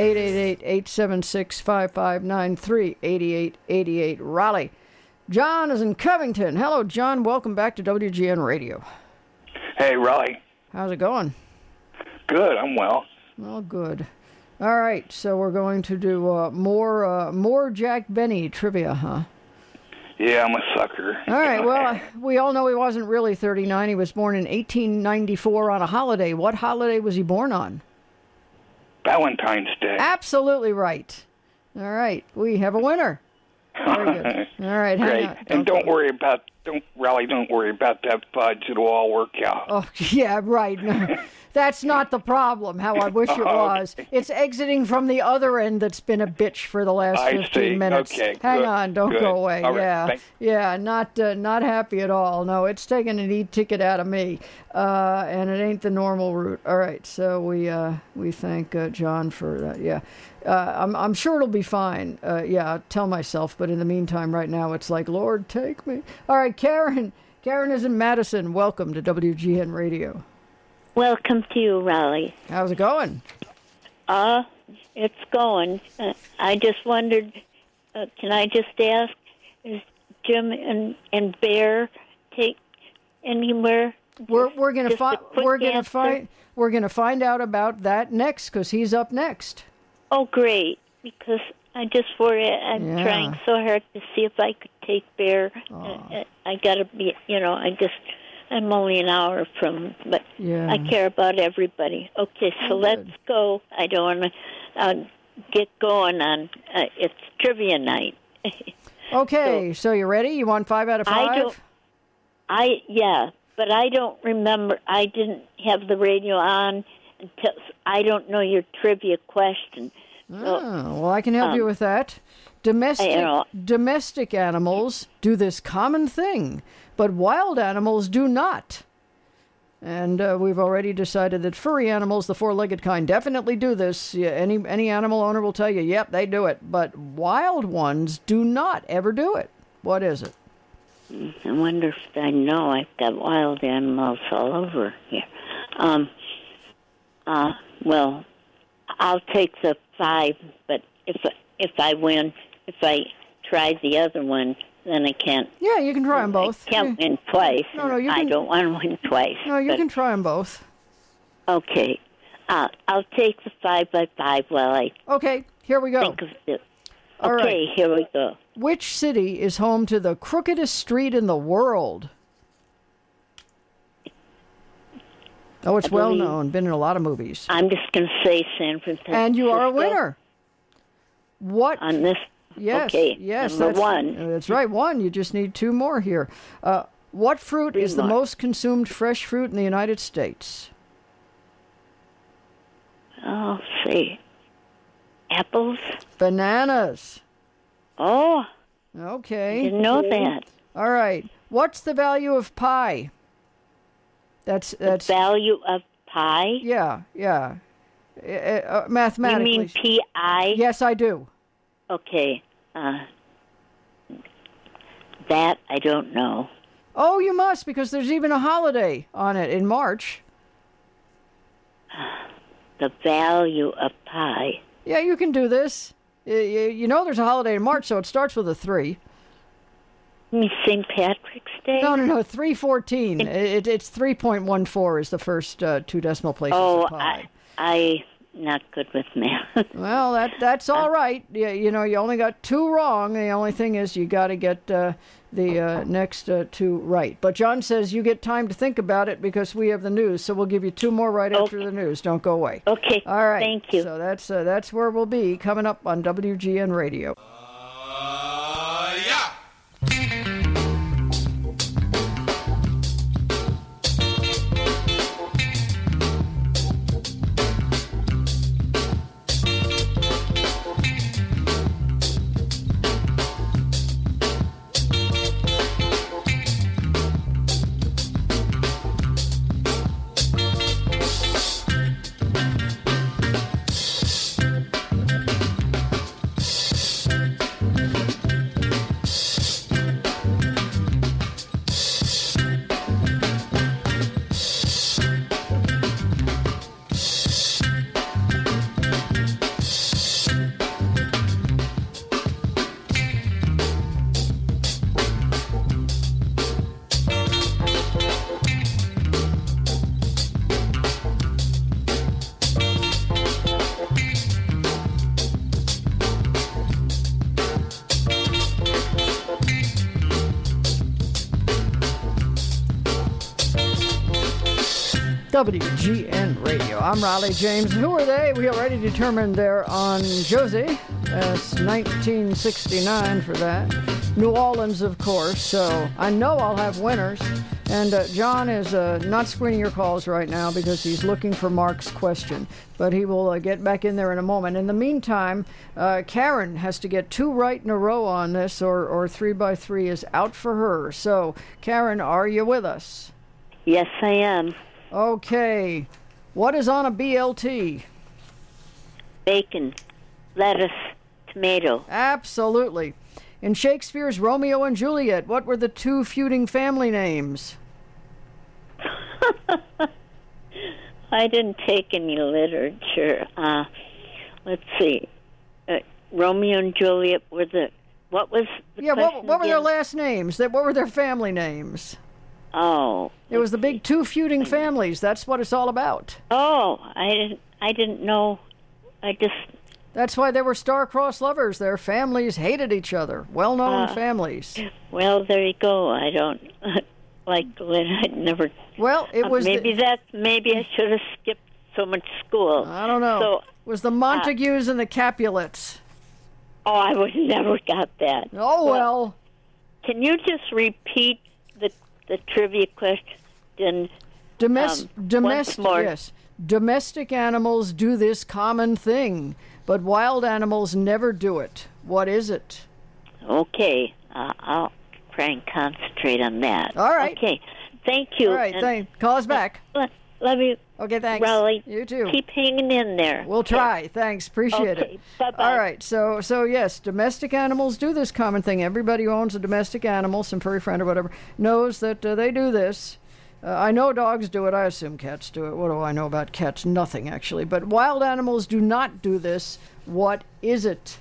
888-876-5593, 8888 Raleigh. John is in Covington. Hello, John. Welcome back to WGN Radio. Hey, Raleigh. How's it going? Good. I'm well. Well, good. All right, so we're going to do more Jack Benny trivia, huh? Yeah, I'm a sucker. All right, well, we all know he wasn't really 39. He was born in 1894 on a holiday. What holiday was he born on? Valentine's Day. Absolutely right. All right, we have a winner. Very good. All right, hang Great. on. And don't worry about that fudge. It'll all work out. Oh, yeah, right. No, that's not the problem, how I wish it was. Okay. It's exiting from the other end that's been a bitch for the last 15 minutes. Okay, hang good, on, don't good. go away. All right, Yeah, thanks. yeah, not happy at all. No, it's taking an e-ticket out of me, and it ain't the normal route. All right, so we thank John for that. Yeah, I'm sure it'll be fine. Yeah, I'll tell myself, but in the meantime, right now, it's like, Lord, take me. All right, Karen. Karen is in Madison. Welcome to WGN Radio. Welcome to you, Raleigh. How's it going? It's going. I just wondered, can I just ask, is Jim and Bear take anywhere? We're gonna find out about that next because he's up next. Oh, great! Because I'm Yeah. trying so hard to see if I could take Bear. I gotta be, I'm only an hour from, but Yeah. I care about everybody. Okay, so let's go. I don't want to get going on. It's trivia night. Okay, so you ready? You want 5 out of 5? But I don't remember. I didn't have the radio on until I don't know your trivia question. So, well, I can help you with that. Domestic animals do this common thing, but wild animals do not. And we've already decided that furry animals, the four-legged kind, definitely do this. Yeah, any animal owner will tell you, yep, they do it. But wild ones do not ever do it. What is it? I wonder if I know. I've got wild animals all over here. Well, I'll take the 5, but if I win, if I try the other one, then I can't. Yeah, you can try them both. I can't win twice. No, you can. I don't want to win twice. No, you can try them both. Okay. I'll take the 5 by 5 while I. Okay, here we go. Think of it. All okay, right. Here we go. Which city is home to the crookedest street in the world? Oh, it's well known. Been in a lot of movies. I'm just going to say San Francisco. And you are a winner. What? On this? Yes. Okay. Yes. Number 1. That's right. 1. You just need 2 more here. What fruit is the most consumed fresh fruit in the United States? Oh, see. Apples? Bananas. Oh. Okay. Didn't know that. All right. What's the value of pi? That's the value of pi? Yeah. Mathematically. You mean P-I? Yes, I do. Okay. That I don't know. Oh, you must, because there's even a holiday on it in March. The value of pi. Yeah, you can do this. You know there's a holiday in March, so it starts with a 3. You mean St. Patrick's Day? No, 314. It's 3.14 is the first 2 decimal places of pi. I not good with math. Well, that's all right. You only got 2 wrong. The only thing is you got to get the next 2 right. But John says you get time to think about it because we have the news, so we'll give you 2 more right after the news. Don't go away. Okay. All right. Thank you. So that's where we'll be coming up on WGN Radio. WGN Radio. I'm Raleigh James. Who are they? We already determined they're on Josie. That's 1969 for that. New Orleans, of course. So I know I'll have winners. And John is not screening your calls right now because he's looking for Mark's question. But he will get back in there in a moment. In the meantime, Karen has to get 2 right in a row on this, or 3 by 3 is out for her. So, Karen, are you with us? Yes, I am. Okay. What is on a BLT? Bacon, lettuce, tomato. Absolutely. In Shakespeare's Romeo and Juliet, what were the 2 feuding family names? I didn't take any literature. Let's see. Romeo and Juliet were the... What was the question what were their again? last names? What were their family names? Oh. It was the big 2 feuding families. That's what it's all about. Oh, I didn't know. That's why they were star-crossed lovers. Their families hated each other. Well-known families. Well, there you go. I don't like I never. Well, it was maybe I should have skipped so much school. I don't know. So, it was the Montagues and the Capulets. Oh, I would never got that. Oh well. Can you just repeat the the trivia question. Domestic, more. yes. Domestic animals do this common thing, but wild animals never do it. What is it? Okay, I'll try and concentrate on that. All right. Okay, thank you. All right, call us back. Love you. Okay, thanks. Raleigh. You too. Keep hanging in there. We'll try. Thanks. Appreciate Okay, it. bye-bye. All right. So yes, domestic animals do this common thing. Everybody who owns a domestic animal, some furry friend or whatever, knows that they do this. I know dogs do it. I assume cats do it. What do I know about cats? Nothing, actually. But wild animals do not do this. What is it?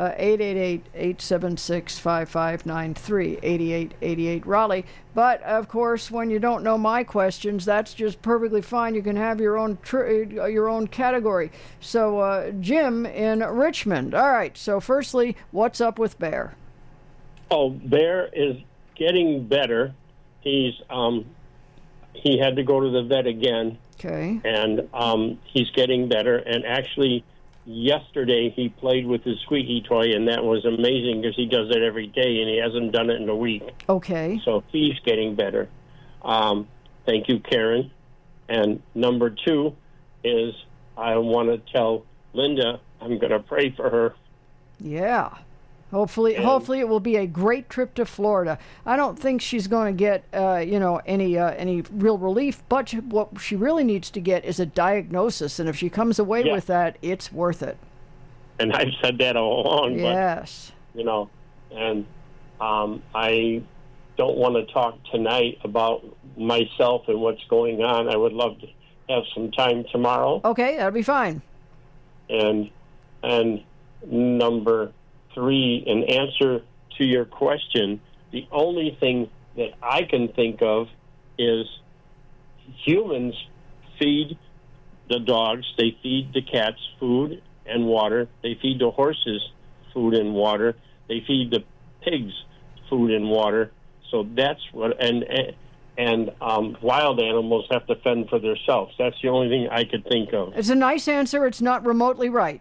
888-876-5593, 8888 Raleigh. But, of course, when you don't know my questions, that's just perfectly fine. You can have your own category. So, Jim in Richmond. All right, so firstly, what's up with Bear? Oh, Bear is getting better. He had to go to the vet again. Okay. And he's getting better. And actually, yesterday he played with his squeaky toy, and that was amazing because he does it every day, and he hasn't done it in a week. Okay. So he's getting better. Thank you, Karen. And number 2 is I want to tell Linda I'm going to pray for her. Yeah. Hopefully it will be a great trip to Florida. I don't think she's going to get, any real relief, but what she really needs to get is a diagnosis. And if she comes away with that, it's worth it. And I've said that all along. Yes. But, and I don't want to talk tonight about myself and what's going on. I would love to have some time tomorrow. Okay, that'll be fine. And number 3, in answer to your question, the only thing that I can think of is humans feed the dogs, they feed the cats food and water, they feed the horses food and water, they feed the pigs food and water. So that's what, and wild animals have to fend for themselves. That's the only thing I could think of. It's a nice answer. It's not remotely right.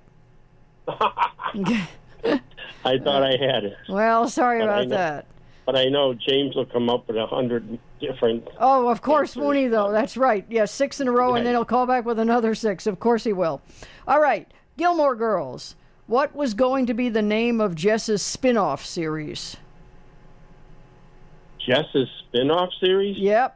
I thought I had it. Well, sorry about that. But I know James will come up with 100 different... Oh, of course, won't he, though? That's right. Yeah, 6 in a row, and then he'll call back with another 6. Of course he will. All right, Gilmore Girls. What was going to be the name of Jess's spin-off series? Jess's spin-off series? Yep.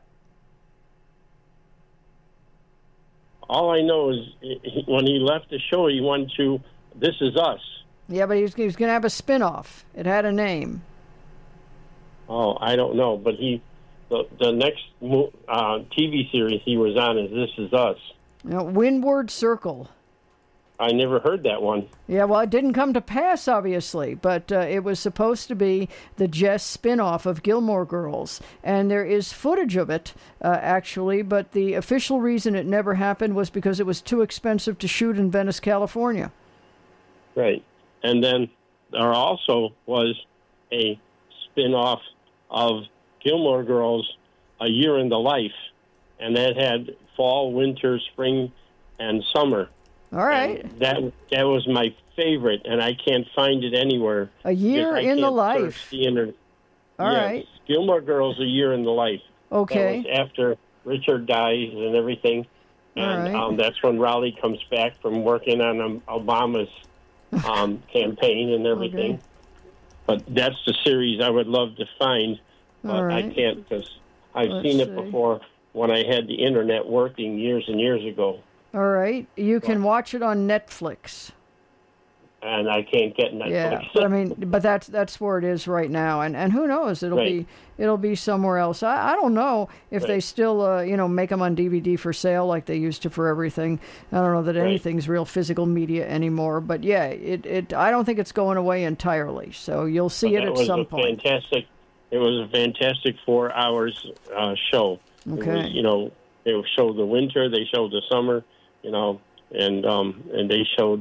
All I know is when he left the show, he went to This Is Us. Yeah, but he was going to have a spin-off. It had a name. Oh, I don't know. But the next TV series he was on is This Is Us. Windward Circle. I never heard that one. Yeah, well, it didn't come to pass, obviously, but it was supposed to be the Jess spin-off of Gilmore Girls, and there is footage of it, actually, but the official reason it never happened was because it was too expensive to shoot in Venice, California. Right. And then there also was a spin-off of Gilmore Girls, A Year in the Life, and that had fall, winter, spring, and summer. All right. And that was my favorite, and I can't find it anywhere. A Year in the Life. All right. Gilmore Girls, A Year in the Life. Okay. That was after Richard dies and everything. And that's when Raleigh comes back from working on Obama's campaign and everything. Okay. But that's the series I would love to find, but I can't because I've seen it before when I had the internet working years and years ago. All right. You can watch it on Netflix. And I can't get Netflix. Yeah, but that's where it is right now, and who knows? It'll be somewhere else. I don't know if they still make them on DVD for sale like they used to for everything. I don't know that anything's real physical media anymore. But yeah, I don't think it's going away entirely. So you'll see it at some point. It was a fantastic 4 hours show. Okay. It was, they showed the winter, they showed the summer, and they showed.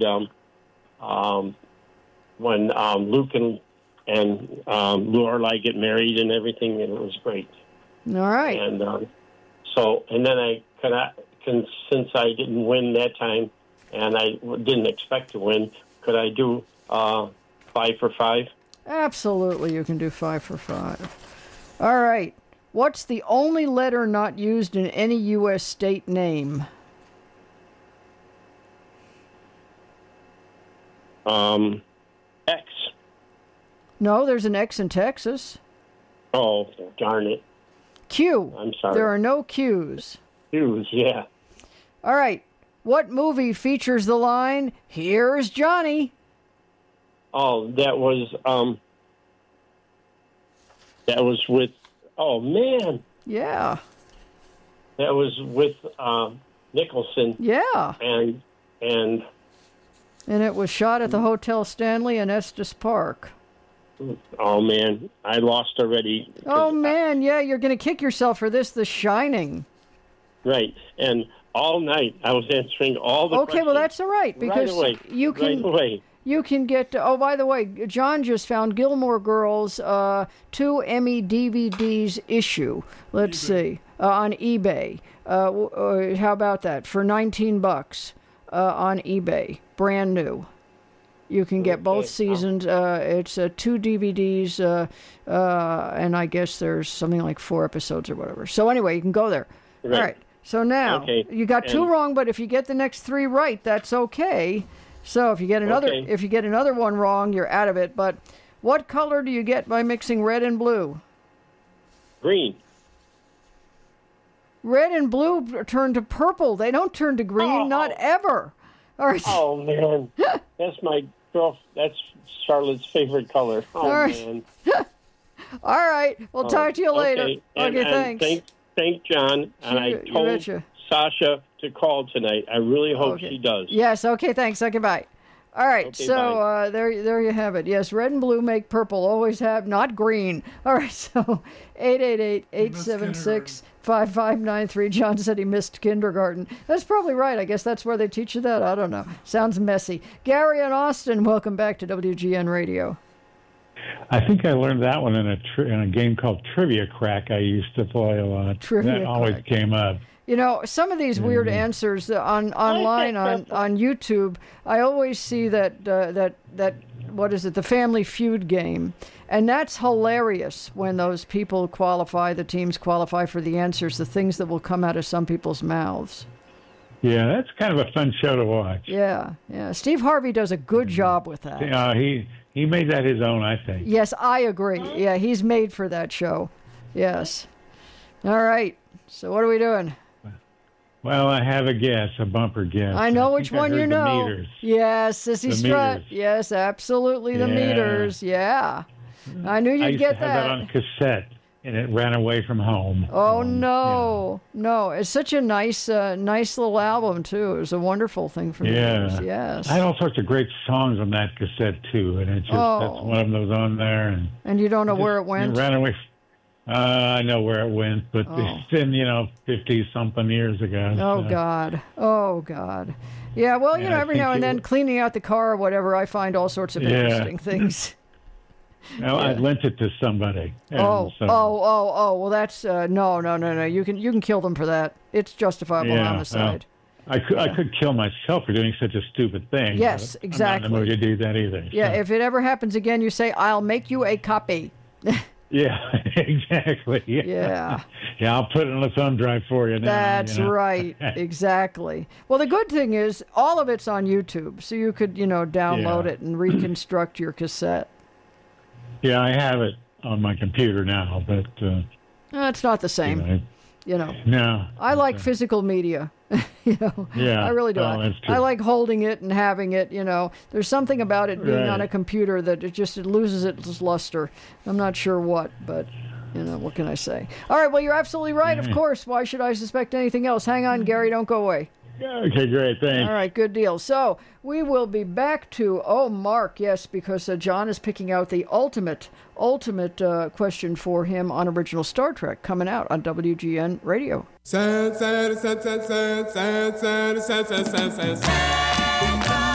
When Luke and Lorelai get married and everything, and it was great. All right. And and then since I didn't win that time, and I didn't expect to win, could I do 5 for 5? Absolutely, you can do 5 for 5. All right. What's the only letter not used in any U.S. state name? X. No, there's an X in Texas. Oh, darn it. Q. I'm sorry. There are no Q's. Q's, yeah. All right. What movie features the line, "Here's Johnny"? Oh, that was with, oh, man. Yeah. That was with Nicholson. Yeah. And it was shot at the Hotel Stanley in Estes Park. Oh, man. I lost already. Oh, man. Yeah, you're going to kick yourself for this, The Shining. Right. And all night I was answering all the questions. Okay, well, that's all right, because right away. you can... Right away. You can get... Oh, by the way, John just found Gilmore Girls 2 Emmy DVDs issue. Let's see. On eBay. How about that? For $19 on eBay. Brand new. You can get both seasons. It's 2 DVDs, and I guess there's something like 4 episodes or whatever. So anyway, you can go there. Right. All right. So now, you got 2 wrong, but if you get the next 3 right, that's okay. So if you get another one wrong, you're out of it. But what color do you get by mixing red and blue? Green. Red and blue turn to purple. They don't turn to green, not ever. All right. Oh, man. That's my girl. That's Charlotte's favorite color. Oh, All right. man. All right. We'll talk to you later. And Thanks. Thank John. And I told Sasha to call tonight. I really hope she does. Yes. Okay. Thanks. Okay. Bye. All right. Okay, so there you have it. Yes, red and blue make purple. Always have, not green. All right. So 888-876-5593. John said he missed kindergarten. That's probably right. I guess that's where they teach you that. I don't know. Sounds messy. Gary and Austin, welcome back to WGN Radio. I think I learned that one in a game called Trivia Crack I used to play a lot. That always came up. You know, some of these weird answers online on YouTube, I always see that what is it, the Family Feud game, and that's hilarious when those people the teams qualify for the answers, the things that will come out of some people's mouths. Yeah, that's kind of a fun show to watch. Yeah. Steve Harvey does a good job with that. He made that his own, I think. Yes, I agree. Yeah, he's made for that show. Yes. All right. So what are we doing? Well, I have a bumper guess. I know which one you know. The meters. Yes, Sissy Strut. Meters. Yes, absolutely, the meters. Yeah. I knew you'd get that. I used to have that on cassette, and it ran away from home. Oh, no. No, it's such a nice little album, too. It was a wonderful thing for me. Yes. I had all sorts of great songs on that cassette, too, and that's one of them that was on there. And you don't know where it went? It ran away. I know where it went, but it's been, 50-something years ago. Oh, God. Oh, God. Yeah, well, every now and then, cleaning out the car or whatever, I find all sorts of interesting things. Well, I lent it to somebody. Well, that's no. You can kill them for that. It's justifiable homicide. I could kill myself for doing such a stupid thing. Yes, exactly. I'm not in the mood to do that either. Yeah, if it ever happens again, you say, "I'll make you a copy." Yeah, exactly. Yeah, I'll put it on the thumb drive for you now. That's right. Exactly. Well, the good thing is all of it's on YouTube, so you could, download it and reconstruct your cassette. Yeah, I have it on my computer now, but it's not the same. No. I like physical media. Yeah, I really do. That's true. I like holding it and having it. There's something about it being on a computer that it loses its luster. I'm not sure what, but what can I say? All right. Well, you're absolutely right. Of course. Why should I suspect anything else? Hang on, Gary. Don't go away. Okay, great. Thanks. All right, good deal. So we will be back to, Mark, yes, because John is picking out the ultimate question for him on original Star Trek coming out on WGN Radio. Sad, sad, sad, sad, sad, sad, sad, sad, sad, sad, sad, sad.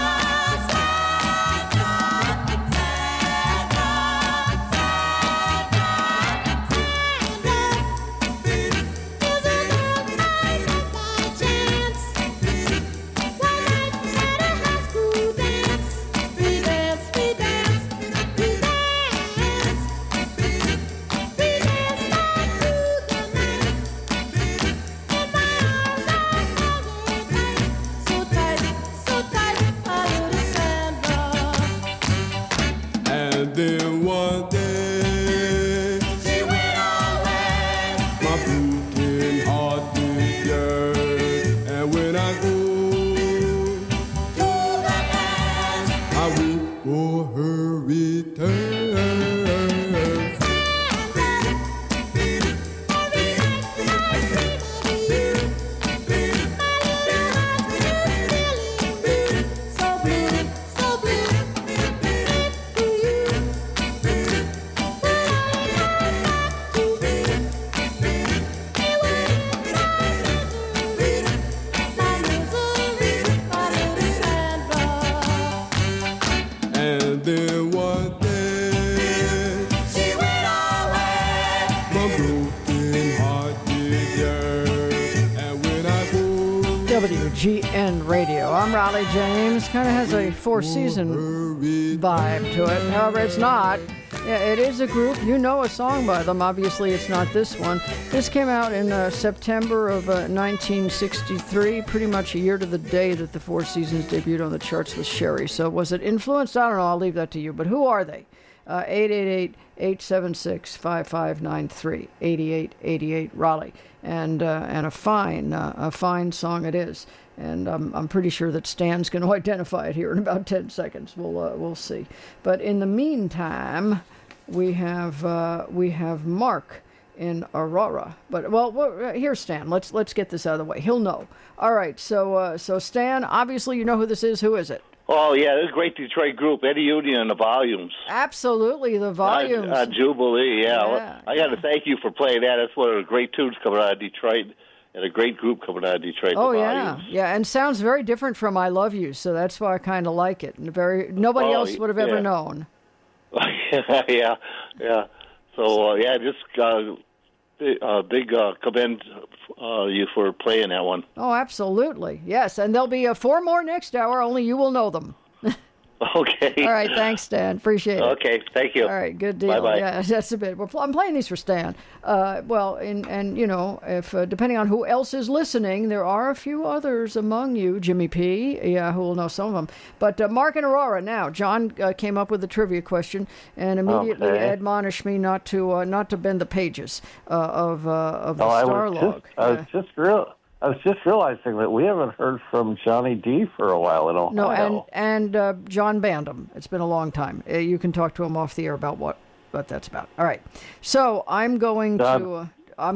WGN Radio. I'm Raleigh James. Kind of has a Four-Season vibe to it. However, it's not. Yeah, it is a group. You know a song by them. Obviously, it's not this one. This came out in September of 1963, pretty much a year to the day that the Four Seasons debuted on the charts with Sherry. So was it influenced? I don't know. I'll leave that to you. But who are they? 888-876-5593, 8888 Raleigh, and a fine song it is. And I'm pretty sure that Stan's going to identify it here in about 10 seconds. We'll see. But in the meantime, we have Mark in Aurora. But here's Stan. Let's get this out of the way. He'll know. All right. So Stan, obviously you know who this is. Who is it? Oh, yeah, this is a great Detroit group, Eddie Union and the Volumes. Absolutely, the Volumes. Jubilee, yeah. I got to thank you for playing that. That's one of the great tunes coming out of Detroit, and a great group coming out of Detroit, Oh, the yeah, Volumes. yeah, and sounds very different from I Love You, so that's why I kind of like it. Nobody else would have ever known. yeah. So, just big commend you for playing that one. Oh, absolutely. Yes, and there'll be 4 more next hour, only you will know them. Okay. All right, thanks, Stan. Appreciate it. Okay, thank you. All right, good deal. Bye-bye. Yeah, that's a bit. I'm playing these for Stan. And you know, if depending on who else is listening, there are a few others among you. Jimmy P, who will know some of them. But Mark and Aurora. Now, John came up with a trivia question and immediately admonished me not to bend the pages of the Starlog. I was just realizing that we haven't heard from Johnny D for a while in Ohio. No, and John Bandham. It's been a long time. You can talk to him off the air about what that's about. All right. So I'm going to give you.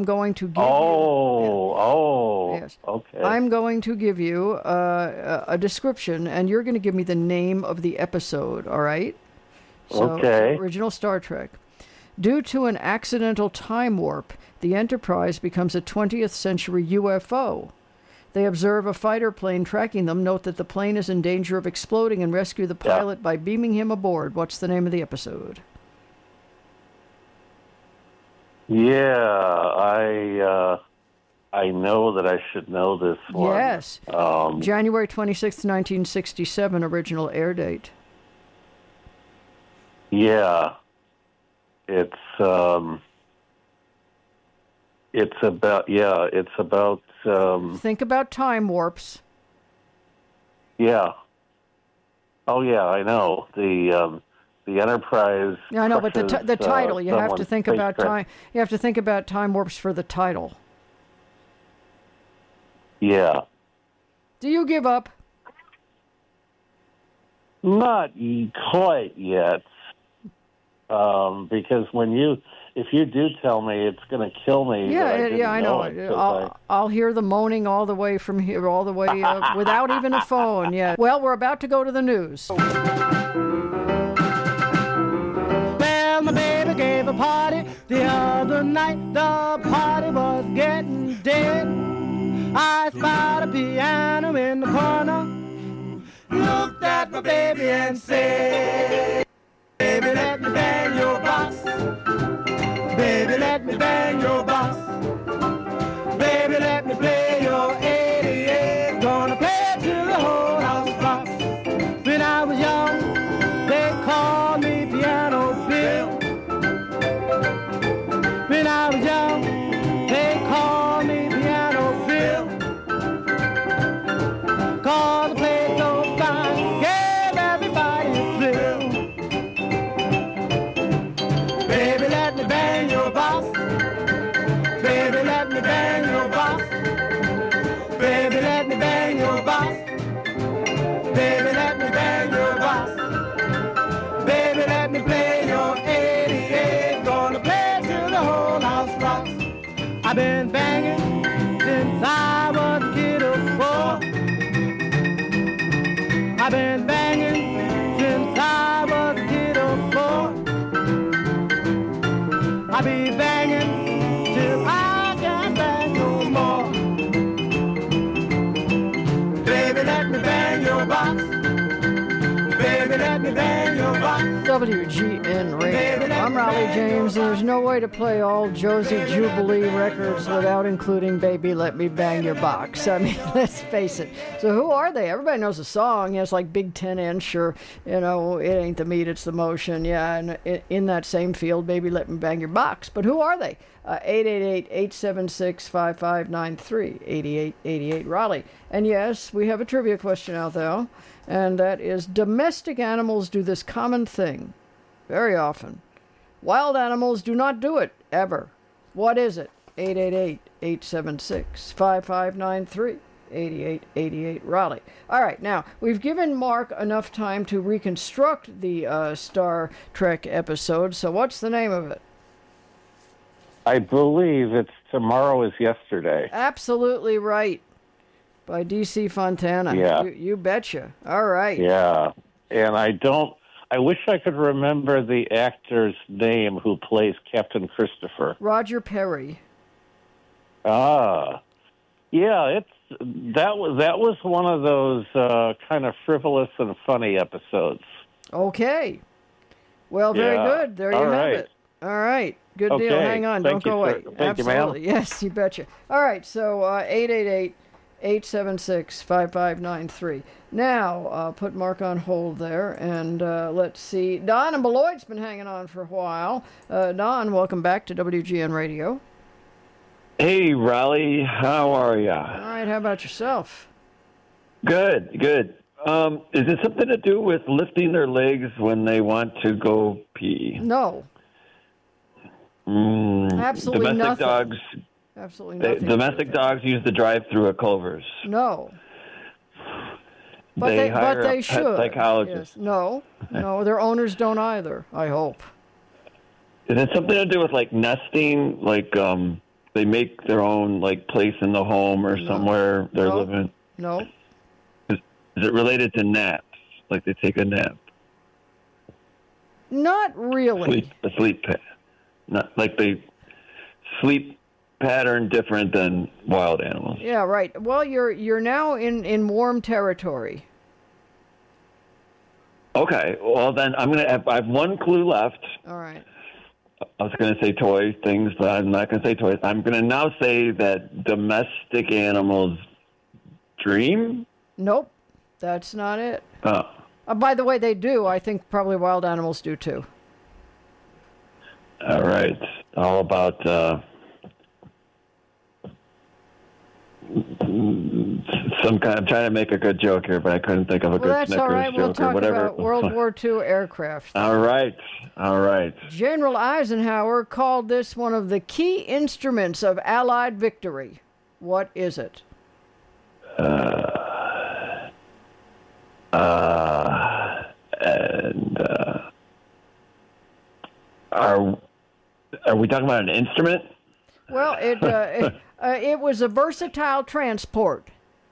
Yes. Okay. I'm going to give you a description, and you're going to give me the name of the episode. All right. So, okay. Original Star Trek. Due to an accidental time warp, the Enterprise becomes a 20th century UFO. They observe a fighter plane tracking them, note that the plane is in danger of exploding, and rescue the pilot by beaming him aboard. What's the name of the episode? Yeah, I know that I should know this one. Yes. January 26th, 1967, original air date. Yeah. It's about think about time warps. Yeah. Oh yeah, I know. The Enterprise. Yeah, I know, but the title, you have to think about spacecraft. time. You have to think about time warps for the title. Yeah. Do you give up? Not quite yet. Because if you do tell me, it's going to kill me. Yeah, I know. I'll hear the moaning all the way from here, all the way without even a phone. Yeah. Well, we're about to go to the news. Well, my baby gave a party the other night. The party was getting dead. I spied a piano in the corner. Looked at my baby and said, "Baby, let me bang your box. Baby, let me bang your box. Baby, let me play your 88. Gonna play till the whole house rocks." When I was young, they called me Piano Bill. When I was young, they called me Piano Bill. 'Cause I played so fine, gave everybody a thrill. Baby, let me bang your box. Baby, let me bang your box. Baby, let me bang your box. Baby, let me bang your box. Baby, let me play your 88. Gonna play till the whole house rocks. I've been banging since I was a kid of 4. I've been banging since I was a kid of 4. I'll be banging till I can't bang no more. Baby, let me bang your box. Baby, let me bang your box. WGN Radio. I'm Raleigh James, and there's no way to play all Josie Jubilee records without including Baby Let Me Bang Your Box. I mean, let's face it. So who are they? Everybody knows the song. Yeah, it's like Big 10-inch or, you know, It Ain't the Meat, It's the Motion. Yeah, and in that same field, Baby Let Me Bang Your Box. But who are they? 888-876-5593, 8888 Raleigh. And yes, we have a trivia question out there, and that is, domestic animals do this common thing very often. Wild animals do not do it, ever. What is it? 888-876-5593, 8888 Raleigh. All right, now, we've given Mark enough time to reconstruct the Star Trek episode, so what's the name of it? I believe it's Tomorrow is Yesterday. Absolutely right. By D.C. Fontana. Yeah. You betcha. All right. Yeah. And I wish I could remember the actor's name who plays Captain Christopher. Roger Perry. Ah. Yeah, that was one of those kind of frivolous and funny episodes. Okay. Well, very good. There you have it. All right. Good deal. Hang on. Don't go away. Thank Absolutely. you, ma'am. Yes, you betcha. All right. So 888-876-5593. Now, put Mark on hold there, and let's see. Don and Beloit's been hanging on for a while. Don, welcome back to WGN Radio. Hey, Raleigh. How are ya? All right. How about yourself? Good. Is it something to do with lifting their legs when they want to go pee? No. Absolutely domestic nothing. Dogs. Absolutely nothing. Domestic dogs use the drive-through at Culver's. No. But they hire they a should. pet psychologist. Yes. No, their owners don't either, I hope. Is it something to do with like nesting? Like they make their own like place in the home or somewhere they're living? No. Is it related to naps? Like they take a nap? Not really. A sleep pattern. Not like they sleep pattern different than wild animals. Yeah, right. Well, you're now in warm territory. Okay. Well, then I have one clue left. All right. I was going to say toy things, but I'm not going to say toys. I'm going to now say that domestic animals dream? Nope. That's not it. Oh. By the way, they do. I think probably wild animals do too. All right. All about some kind. I'm trying to make a good joke here, but I couldn't think of a good that's Snickers all right. joke We'll talk or whatever. about World War II aircraft. All right. General Eisenhower called this one of the key instruments of Allied victory. What is it? Are we talking about an instrument? Well, it was a versatile transport.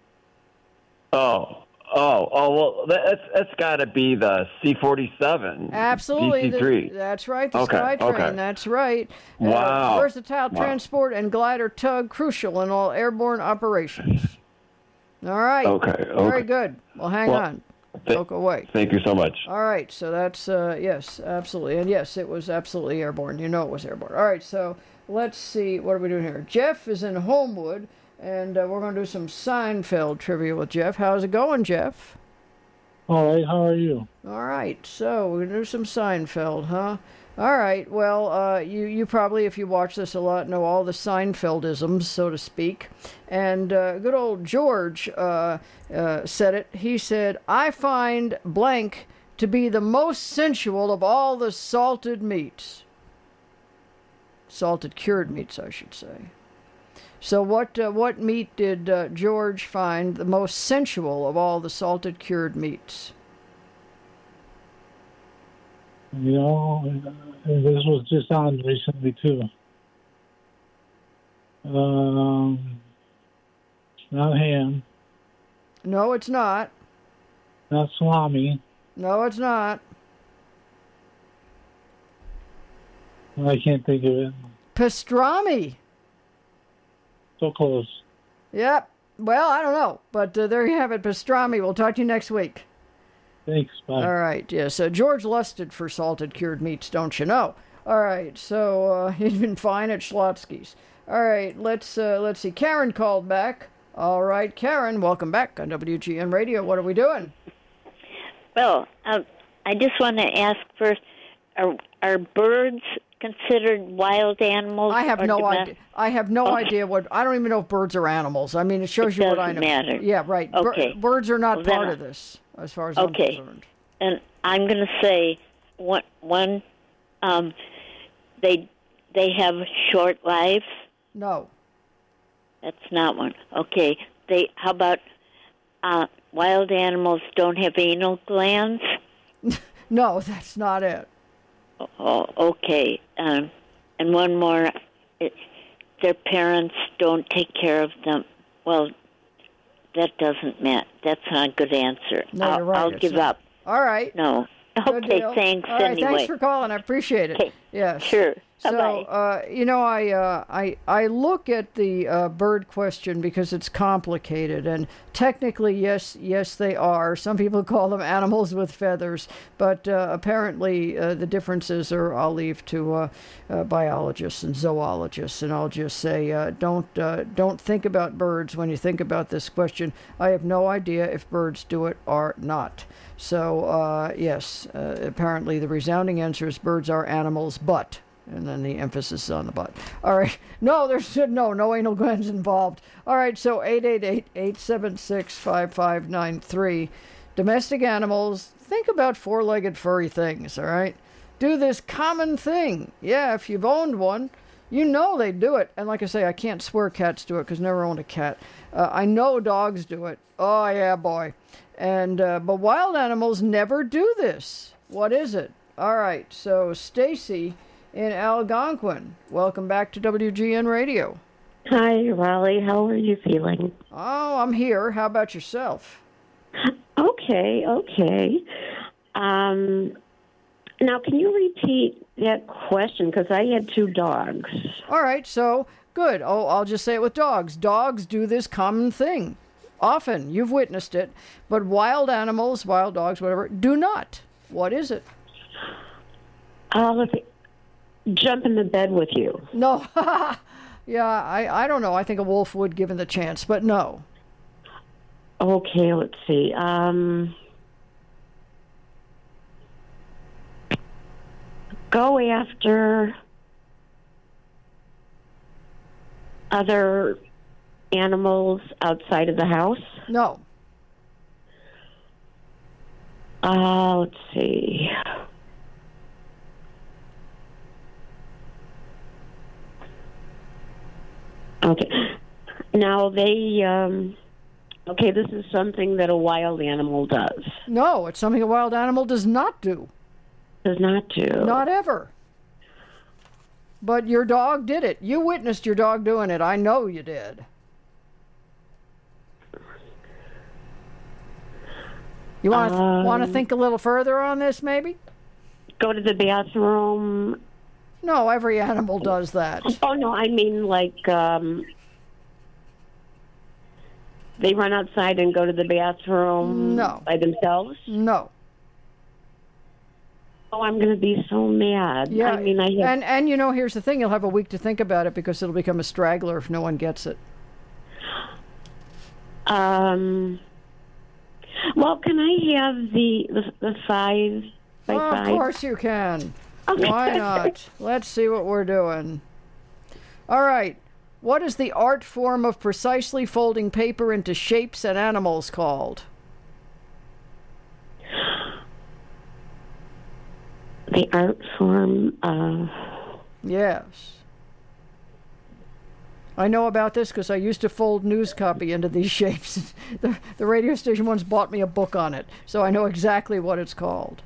Well, that's got to be the C-47. Absolutely. DC-3. That's right, the Skytrain. Okay. That's right. Wow. Versatile transport and glider tug crucial in all airborne operations. All right. Okay. Very good. Well, hang on. Don't go away. Thank you so much. All right. So that's, yes, absolutely. And yes, it was absolutely airborne. You know it was airborne. All right. So let's see. What are we doing here? Jeff is in Homewood, and we're going to do some Seinfeld trivia with Jeff. How's it going, Jeff? All right. How are you? All right. So we're going to do some Seinfeld, huh? All right. Well, you probably, if you watch this a lot, know all the Seinfeldisms, so to speak. And good old George said it. He said, "I find blank to be the most sensual of all the salted meats." Salted cured meats, I should say. So what meat did George find the most sensual of all the salted cured meats? You know, this was just on recently too. Not ham. No, it's not. Not salami. No, it's not. I can't think of it. Pastrami. So close. Yep. Well, I don't know, but there you have it, pastrami. We'll talk to you next week. Thanks. Bye. All right. Yeah. So George lusted for salted cured meats, don't you know? All right. So he's been fine at Schlotsky's. All right. Let's see. Karen called back. All right, Karen, welcome back on WGN Radio. What are we doing? Well, I just want to ask first: are birds considered wild animals? I have no idea. I have no idea what. I don't even know if birds are animals. I mean, it shows you what I know. Matter. Yeah, right. Okay. Birds are not part of this, as far as I'm concerned. And I'm going to say one. They have short lives. No. That's not one. Okay. How about wild animals don't have anal glands? No, that's not it. Oh, okay. And one more. Their parents don't take care of them. Well, that doesn't matter. That's not a good answer. No, you're right. I'll give up. All right. No. Okay, thanks All right, anyway. Thanks for calling. I appreciate it. Okay. Yeah. Sure. So, I look at the bird question because it's complicated, and technically, yes, they are. Some people call them animals with feathers, but apparently the differences are. I'll leave to biologists and zoologists, and I'll just say, don't think about birds when you think about this question. I have no idea if birds do it or not. So, yes, apparently the resounding answer is birds are animals, but. And then the emphasis on the butt. All right. No, there's no anal glands involved. All right, so 888-876-5593. Domestic animals, think about four-legged furry things, all right? Do this common thing. Yeah, if you've owned one, you know they do it. And like I say, I can't swear cats do it because I never owned a cat. I know dogs do it. Oh, yeah, boy. And but wild animals never do this. What is it? All right, so Stacy in Algonquin. Welcome back to WGN Radio. Hi, Raleigh. How are you feeling? Oh, I'm here. How about yourself? Okay. Now, can you repeat that question? Because I had two dogs. All right, so good. Oh, I'll just say it with dogs. Dogs do this common thing. Often. You've witnessed it. But wild animals, wild dogs, whatever, do not. What is it? Jump in the bed with you. No. Yeah, I don't know. I think a wolf would, given the chance, but no. Okay, let's see. Go after other animals outside of the house? No. Let's see. Okay. Now this is something that a wild animal does. No, it's something a wild animal does not do. Does not do. Not ever. But your dog did it. You witnessed your dog doing it. I know you did. You want to think a little further on this, maybe? Go to the bathroom. No, every animal does that. Oh, no, I mean like they run outside and go to the bathroom by themselves? No. Oh, I'm going to be so mad. Yeah, I mean, and you know, here's the thing. You'll have a week to think about it because it'll become a straggler if no one gets it. Well, can I have the 5 by 5? Of course you can. Okay. Why not? Let's see what we're doing. All right. What is the art form of precisely folding paper into shapes and animals called? The art form of... Yes. I know about this because I used to fold news copy into these shapes. The radio station once bought me a book on it, so I know exactly what it's called.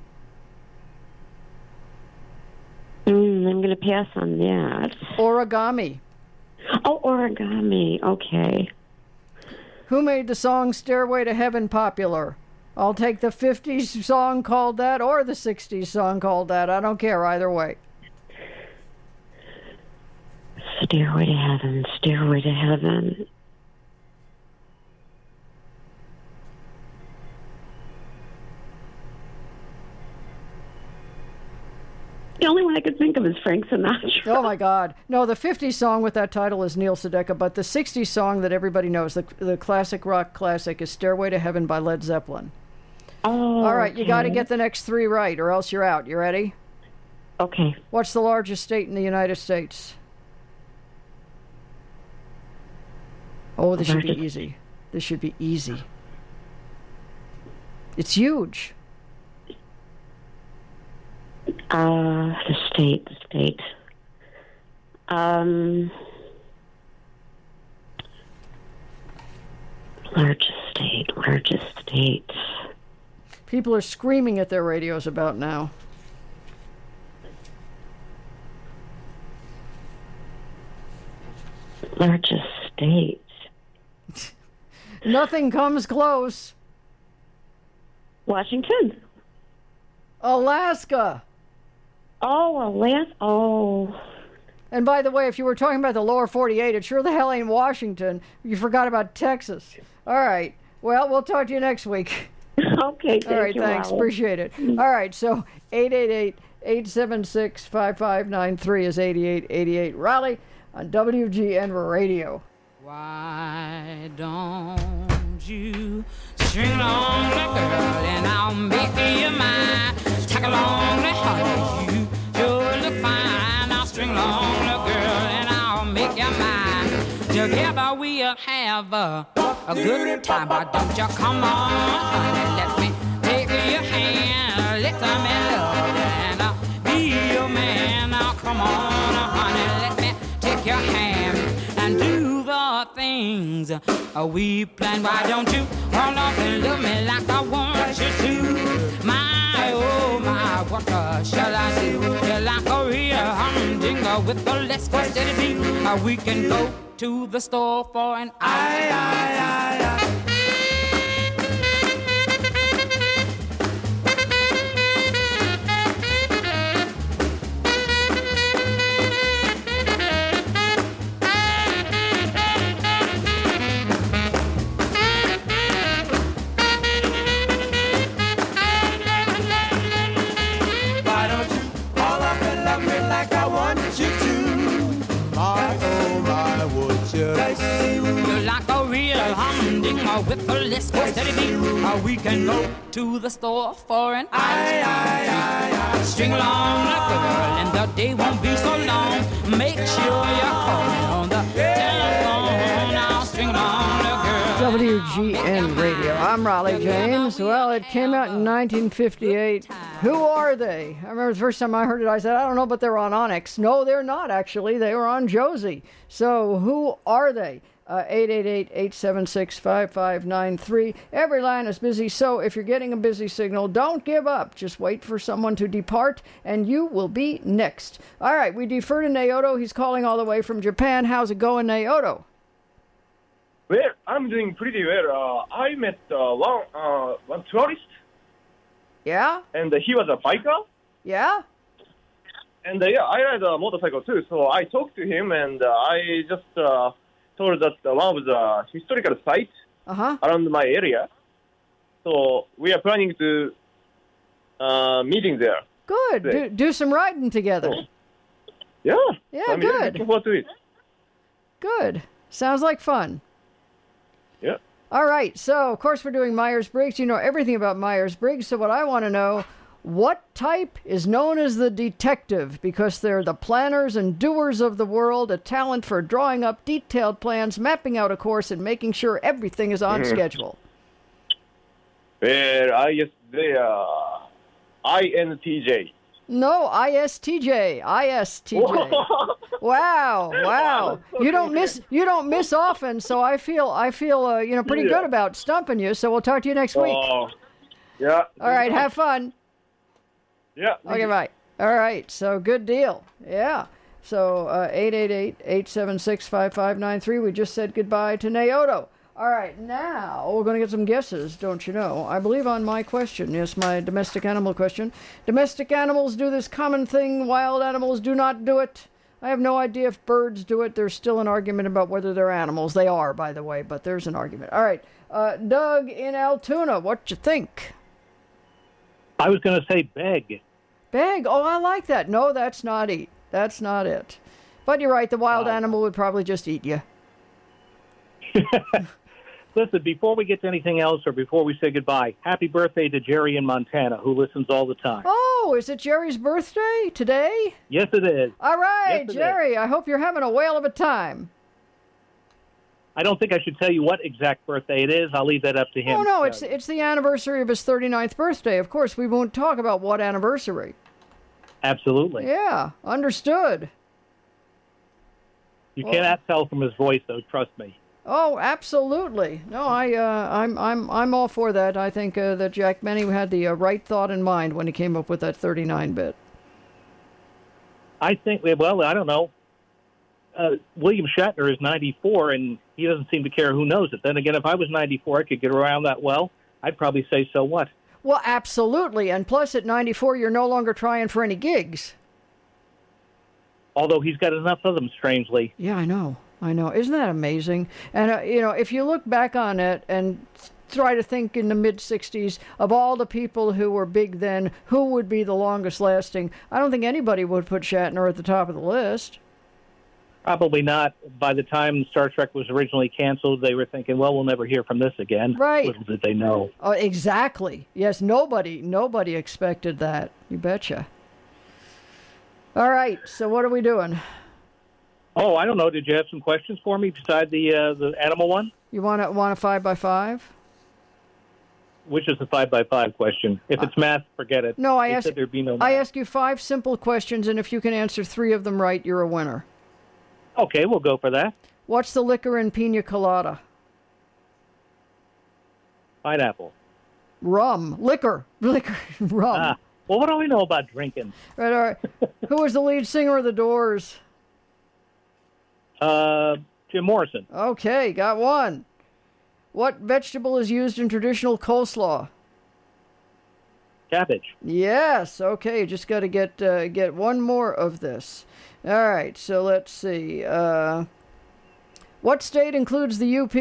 I'm going to pass on that. Origami. Oh, origami. Okay. Who made the song Stairway to Heaven popular? I'll take the 50s song called that or the 60s song called that. I don't care either way. Stairway to Heaven, Stairway to Heaven. The only one I could think of is Frank Sinatra. Oh, my God. No, the 50s song with that title is Neil Sedaka, but the 60s song that everybody knows, the classic rock classic, is Stairway to Heaven by Led Zeppelin. Oh, all right, okay. You got to get the next three right, or else you're out. You ready? Okay. What's the largest state in the United States? Oh, this should be easy. This should be easy. It's huge. The state. Largest state. People are screaming at their radios about now. Largest state. Nothing comes close. Washington. Alaska. Oh, Alaska. Oh. And by the way, if you were talking about the lower 48, it sure the hell ain't Washington. You forgot about Texas. All right. Well, we'll talk to you next week. Okay. All right, thanks. Raleigh. Appreciate it. All right, so 888-876-5593 is 8888 Raleigh on WGN Radio. Why don't you string along the girl and I'll make you mine? Tag along the honey, you sure look fine. I'll string along the girl and I'll make you mine. Together we'll have a good time, but don't you come on, honey, let me take your hand. Let me love you and I'll be your man. Now come on, honey, let me take your hand and do the things we planned. Why don't you hold off and love me like I want you to? My, oh my, what shall I do? You're like a real humdinger with a less steady beat. We can go to the store for an I. With a list of steady beat, we can go to the store for an I. String along the girl and the day won't be so long. Make sure you're calling on the telephone. Now string along the girl. WGN Radio. I'm Raleigh James. Well, it came out in 1958. Who are they? I remember the first time I heard it, I said, I don't know, but they're on Onyx. No, they're not, actually. They were on Josie. So who are they? 888-876-5593. Every line is busy, so if you're getting a busy signal, don't give up. Just wait for someone to depart, and you will be next. All right, we defer to Naoto. He's calling all the way from Japan. How's it going, Naoto? Well, I'm doing pretty well. I met one tourist. Yeah? And he was a biker. Yeah? And I ride a motorcycle too, so I talked to him, and I just told that one of the historical sites around my area. So we are planning to meeting there. Good. Do some riding together. Yeah. Yeah, I'm good. looking forward to it. Good. Sounds like fun. Yeah. All right. So, of course, we're doing Myers-Briggs. You know everything about Myers-Briggs. So what I want to know, what type is known as the detective? Because they're the planners and doers of the world, a talent for drawing up detailed plans, mapping out a course, and making sure everything is on schedule. Well, I guess they are INTJ. No, ISTJ. ISTJ. Wow. You don't miss often, so I feel pretty good about stumping you. So we'll talk to you next week. Yeah. All right, have fun. Yeah. Okay, bye. All right, so good deal. Yeah. So 888-876-5593. We just said goodbye to Naoto. All right, now we're going to get some guesses, don't you know? I believe on my question, yes, my domestic animal question. Domestic animals do this common thing. Wild animals do not do it. I have no idea if birds do it. There's still an argument about whether they're animals. They are, by the way, but there's an argument. All right, Doug in Altoona, what you think? I was going to say beg. Beg? Oh, I like that. No, that's not eat. That's not it. But you're right, the wild animal would probably just eat you. Listen, before we get to anything else or before we say goodbye, happy birthday to Jerry in Montana, who listens all the time. Oh, is it Jerry's birthday today? Yes, it is. All right, yes, Jerry, I hope you're having a whale of a time. I don't think I should tell you what exact birthday it is. I'll leave that up to him. Oh, no, it's the anniversary of his 39th birthday. Of course, we won't talk about what anniversary. Absolutely. Yeah, understood. You cannot tell from his voice, though. Trust me. Oh, absolutely. No, I'm all for that. I think that Jack Benny had the right thought in mind when he came up with that 39-bit. I think, well, I don't know. William Shatner is 94, and he doesn't seem to care who knows it. Then again, if I was 94, I could get around that well. I'd probably say, so what? Well, absolutely. And plus, at 94, you're no longer trying for any gigs. Although he's got enough of them, strangely. Yeah, I know. Isn't that amazing? And, if you look back on it and try to think in the mid-'60s of all the people who were big then, who would be the longest lasting, I don't think anybody would put Shatner at the top of the list. Probably not. By the time Star Trek was originally canceled, they were thinking, well, we'll never hear from this again. Right. Little did they know. Oh, exactly. Yes, nobody expected that. You betcha. All right, so what are we doing? Oh, I don't know. Did you have some questions for me beside the animal one? You want a 5x5? Which is the 5x5 question? If it's math, forget it. No, I ask you 5 simple questions, and if you can answer 3 of them right, you're a winner. Okay, we'll go for that. What's the liquor in pina colada? Pineapple. Rum. Liquor. Rum. Well, what do we know about drinking? Right, all right. Who was the lead singer of The Doors? Jim Morrison. Okay, got one. What vegetable is used in traditional coleslaw? Cabbage. Yes. Okay, just got to get one more of this. All right. So let's see. What state includes the UP?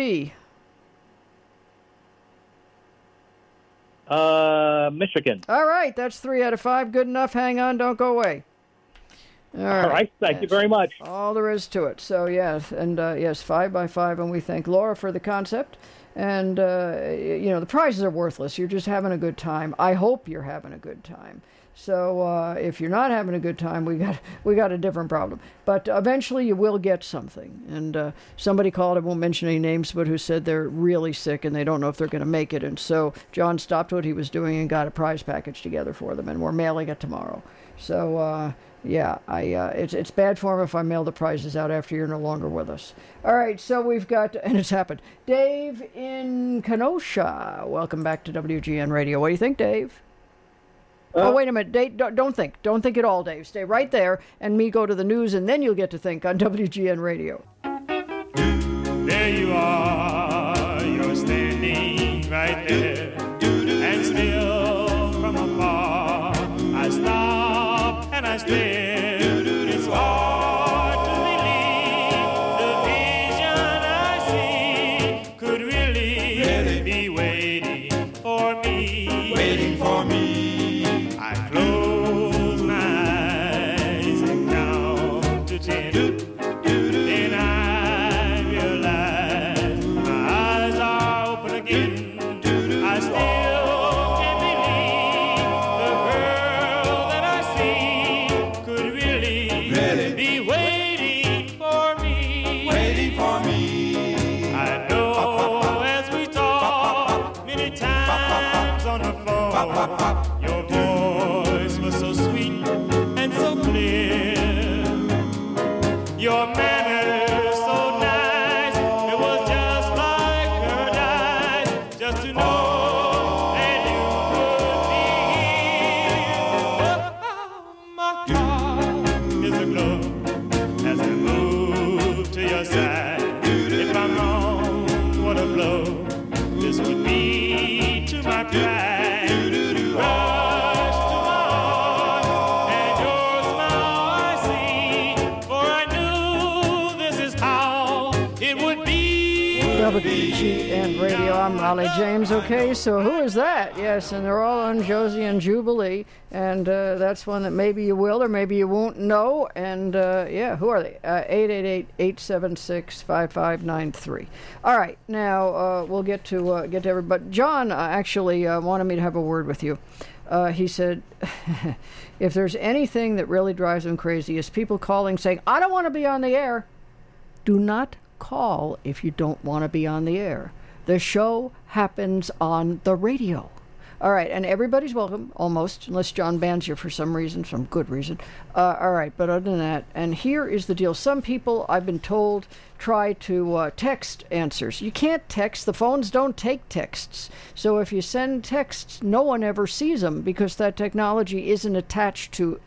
Michigan. All right. That's 3 out of 5. Good enough. Hang on. Don't go away. All right. Thank you very much. All there is to it. So, yes. And, yes, 5x5. And we thank Laura for the concept. And, the prizes are worthless. You're just having a good time. I hope you're having a good time. So if you're not having a good time, we got a different problem. But eventually you will get something. And somebody called, I won't mention any names, but who said they're really sick and they don't know if they're going to make it. And so John stopped what he was doing and got a prize package together for them. And we're mailing it tomorrow. So, it's bad form if I mail the prizes out after you're no longer with us. All right, so we've got, and it's happened, Dave in Kenosha. Welcome back to WGN Radio. What do you think, Dave? Wait a minute, Dave, don't think. Don't think at all, Dave. Stay right there, and me go to the news, and then you'll get to think on WGN Radio. There you are, you're standing right there, and still from afar, I stop and I stare. It's hard to believe the vision I see could really be waiting for me. Waiting for me. I close my eyes and count to 10. Then I realize my eyes are open again. I still can't believe the girl that I see could really be waiting for me. Waiting for me. I know as we talk many times on the phone, your voice was so sweet and so clear. Your manners so nice, it was just like paradise, just to know that you could be here. Oh, my heart is aglow as I move to your side. If I'm wrong, what a blow this would be to my pride. Rush to my arms and your smile I see, for I knew this is how it would be. WGN Radio. I'm Raleigh James. Okay, so who is that? Yes, and they're all on Josie and Jubilee, and that's one that maybe you will or maybe you won't know. And yeah, who are they? 888-876-5593. All right, now we'll get to everybody. John actually wanted me to have a word with you. He said, if there's anything that really drives him crazy is people calling saying, I don't want to be on the air. Do not call if you don't want to be on the air. The show happens on the radio. All right, and everybody's welcome, almost, unless John bans you for some reason, some good reason. All right, but other than that, and here is the deal. Some people, I've been told, try to text answers. You can't text. The phones don't take texts. So if you send texts, no one ever sees them because that technology isn't attached to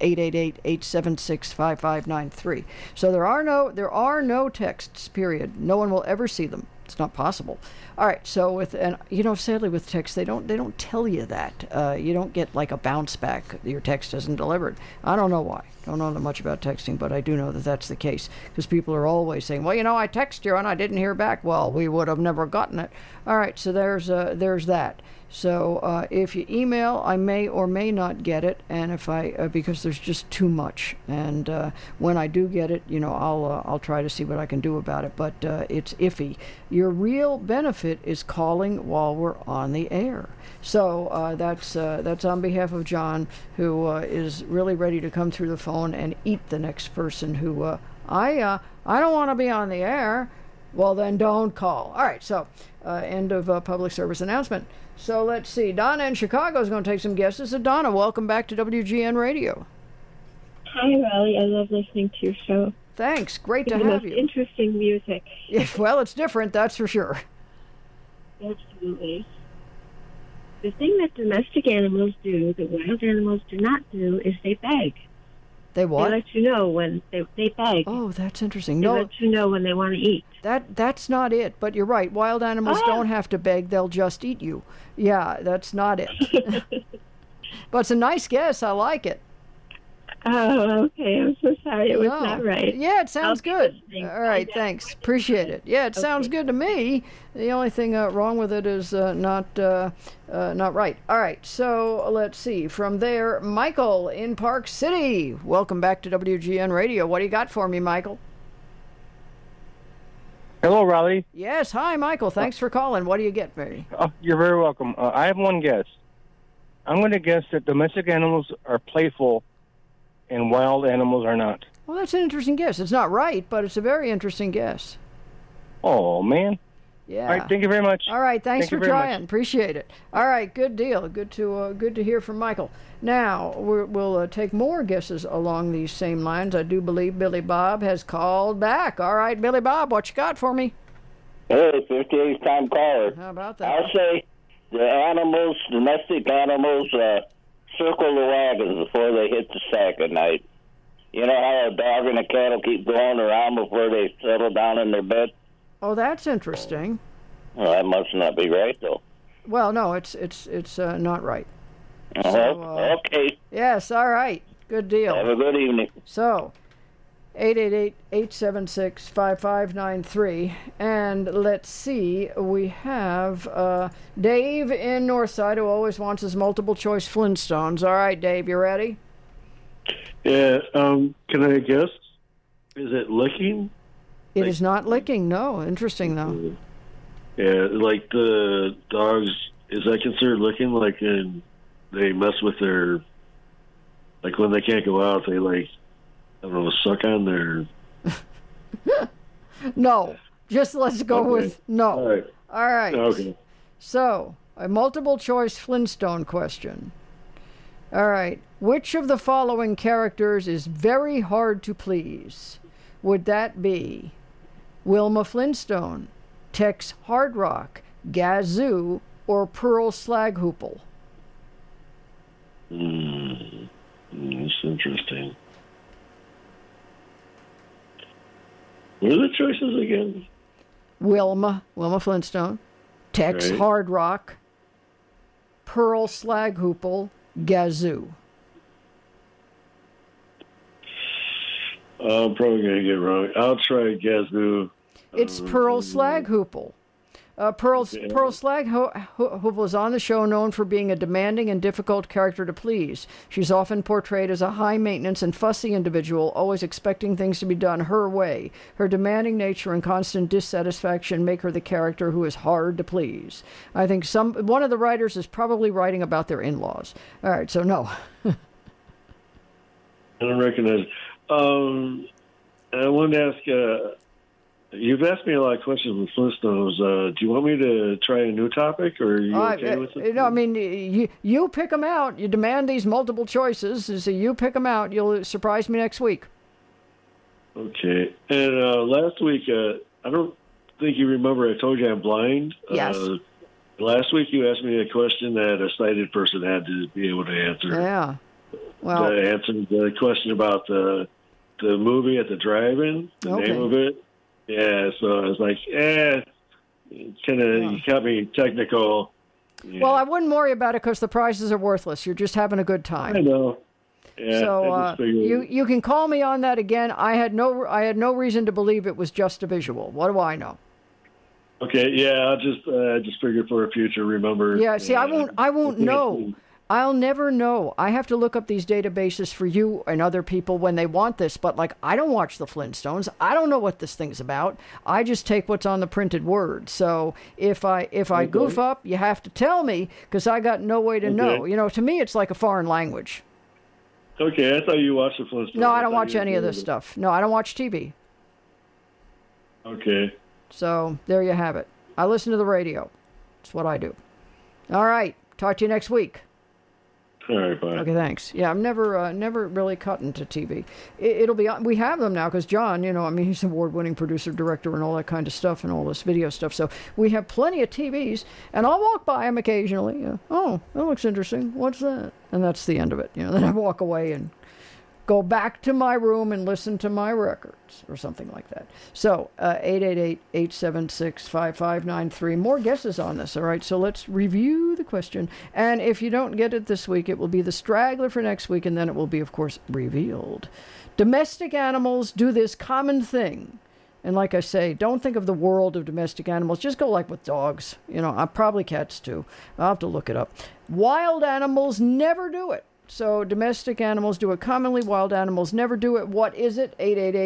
888-876-5593. So there are no texts, period. No one will ever see them. It's not possible. All right, so sadly with text, they don't tell you that. You don't get like a bounce back. Your text isn't delivered. I don't know why. Don't know that much about texting, but I do know that that's the case because people are always saying, well, I text you and I didn't hear back. Well, we would have never gotten it. All right, so there's that. So if you email, I may or may not get it, and if because there's just too much. And when I do get it, I'll try to see what I can do about it. But it's iffy. Your real benefit is calling while we're on the air. So that's on behalf of John, who is really ready to come through the phone and eat the next person who I don't want to be on the air. Well, then don't call. All right, so end of public service announcement. So let's see. Donna in Chicago is going to take some guesses. So Donna, welcome back to WGN Radio. Hi, Raleigh. I love listening to your show. Thanks. Great to have you. Interesting music. Yes, well, it's different, that's for sure. Absolutely. The thing that domestic animals do that wild animals do not do is they beg. They what? They let you know when they beg. Oh, that's interesting. They let you know when they want to eat. That's not it, but you're right. Wild animals don't have to beg. They'll just eat you. Yeah, that's not it. But it's a nice guess. I like it. Oh, okay. I'm so sorry. It was not right. Yeah, it sounds good. All right, thanks. Appreciate it. Yeah, it sounds good to me. The only thing wrong with it is not right. All right, so let's see. From there, Michael in Park City. Welcome back to WGN Radio. What do you got for me, Michael? Hello, Raleigh. Yes, hi, Michael. Thanks for calling. What do you get, Mary? Oh, you're very welcome. I have one guess. I'm going to guess that domestic animals are playful and wild animals are not. Well, that's an interesting guess. It's not right, but it's a very interesting guess. Oh, man. Yeah. All right, thank you very much. All right, thanks for trying. Appreciate it. All right, good deal. Good to hear from Michael. Now, we'll take more guesses along these same lines. I do believe Billy Bob has called back. All right, Billy Bob, what you got for me? Hey, 58th time caller. How about that? I'll say the domestic animals, circle the wagons before they hit the sack at night. You know how a dog and a cat will keep going around before they settle down in their bed? Oh, that's interesting. Well, that must not be right, though. Well, no, it's not right. Okay. Yes, all right. Good deal. Have a good evening. So, 888-876-5593. And let's see, we have Dave in Northside who always wants his multiple choice Flintstones. All right, Dave, you ready? Yeah, can I guess? Is it licking? It is not licking, no. Interesting, though. Yeah, like the dogs, is that considered licking? Like they mess with their, like when they can't go out, they like, I don't know, suck on their... No. Just let's go with no. All right. All right. Okay. So, a multiple choice Flintstone question. All right. Which of the following characters is very hard to please? Would that be Wilma Flintstone, Tex Hardrock, Gazoo, or Pearl Slaghoople? That's interesting. What are the choices again? Wilma Flintstone, Tex Hardrock, Pearl Slaghoople, Gazoo. I'm probably going to get it wrong. I'll try Gazoo. It's Pearl Slaghoople. Pearl Slag, who was on the show, known for being a demanding and difficult character to please. She's often portrayed as a high-maintenance and fussy individual, always expecting things to be done her way. Her demanding nature and constant dissatisfaction make her the character who is hard to please. I think one of the writers is probably writing about their in-laws. All right, so no. I don't recognize it. I wanted to ask, you've asked me a lot of questions with Flintstones. Do you want me to try a new topic, or are you okay with it? I mean, you pick them out. You demand these multiple choices, so you pick them out. You'll surprise me next week. Okay. And last week, I don't think you remember I told you I'm blind. Yes. Last week you asked me a question that a sighted person had to be able to answer. Yeah. Well, I answered the question about the movie at the drive-in, the name of it. Yeah, so I was like, you got me technical. Yeah. Well, I wouldn't worry about it because the prizes are worthless. You're just having a good time. I know. Yeah, so you can call me on that again. I had no reason to believe it was just a visual. What do I know? Okay, yeah, I just figured for a future remember. Yeah, see, I won't know. I'll never know. I have to look up these databases for you and other people when they want this, but I don't watch the Flintstones. I don't know what this thing's about. I just take what's on the printed word. So if I goof up, you have to tell me because I got no way to know. You know, to me it's like a foreign language. Okay, I thought you watched the Flintstones. No, I don't watch any of this stuff. No, I don't watch TV. Okay. So there you have it. I listen to the radio. That's what I do. All right. Talk to you next week. All right, bye. Okay, thanks. Yeah, I'm never really cut into TV. It'll be we have them now because John, he's an award-winning producer, director, and all that kind of stuff, and all this video stuff. So we have plenty of TVs, and I'll walk by them occasionally. Oh, that looks interesting. What's that? And that's the end of it. Then I walk away and go back to my room and listen to my records or something like that. So 888-876-5593. More guesses on this, all right? So let's review the question. And if you don't get it this week, it will be the straggler for next week, and then it will be, of course, revealed. Domestic animals do this common thing. And like I say, don't think of the world of domestic animals. Just go like with dogs. Probably cats too. I'll have to look it up. Wild animals never do it. So domestic animals do it commonly. Wild animals never do it. What is it?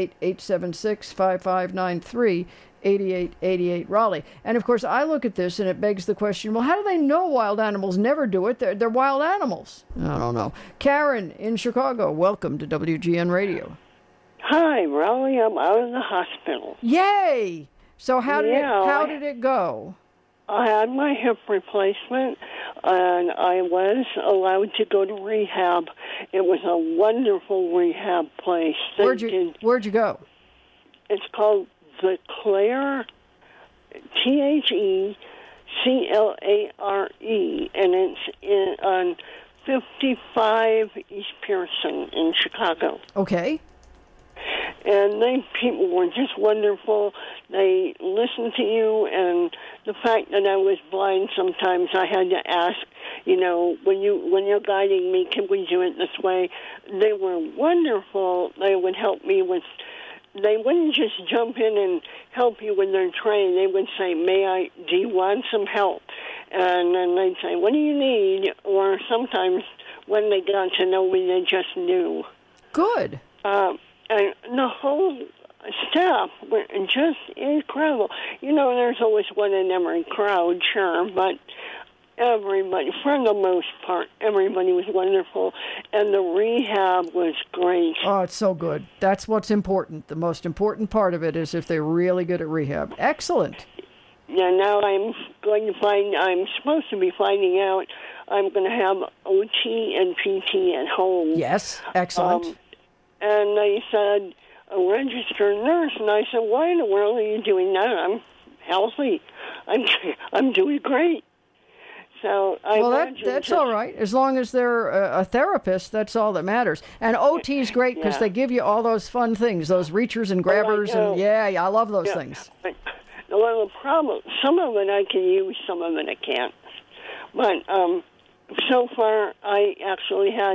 888-876-5593, 8888 Raleigh. And of course, I look at this and it begs the question, well, how do they know wild animals never do it? They're wild animals. I don't know. Karen in Chicago, welcome to WGN Radio. Hi, Raleigh. I'm out of the hospital. Yay! So how did it go? I had my hip replacement, and I was allowed to go to rehab. It was a wonderful rehab place. Where'd you go? It's called The Clare, THECLARE, and it's on 55 East Pearson in Chicago. Okay. And people were just wonderful. They listened to you, and the fact that I was blind, sometimes I had to ask, when you're guiding me, can we do it this way? They were wonderful. They would help me with. They wouldn't just jump in and help you with their train. They would say, do you want some help? And then they'd say, what do you need? Or sometimes when they got to know me, they just knew. Good. And the whole staff were just incredible. There's always one in every crowd, sure, but everybody, for the most part, everybody was wonderful, and the rehab was great. Oh, it's so good. That's what's important. The most important part of it is if they're really good at rehab. Excellent. Yeah, now I'm supposed to be finding out I'm going to have OT and PT at home. Yes, excellent. And they said, a registered nurse. And I said, why in the world are you doing that? I'm healthy. I'm doing great. So that's all right. As long as they're a therapist, that's all that matters. And OT is great because they give you all those fun things, those reachers and grabbers. I love those things. But the problem, some of it I can use, some of it I can't. But so far, I actually had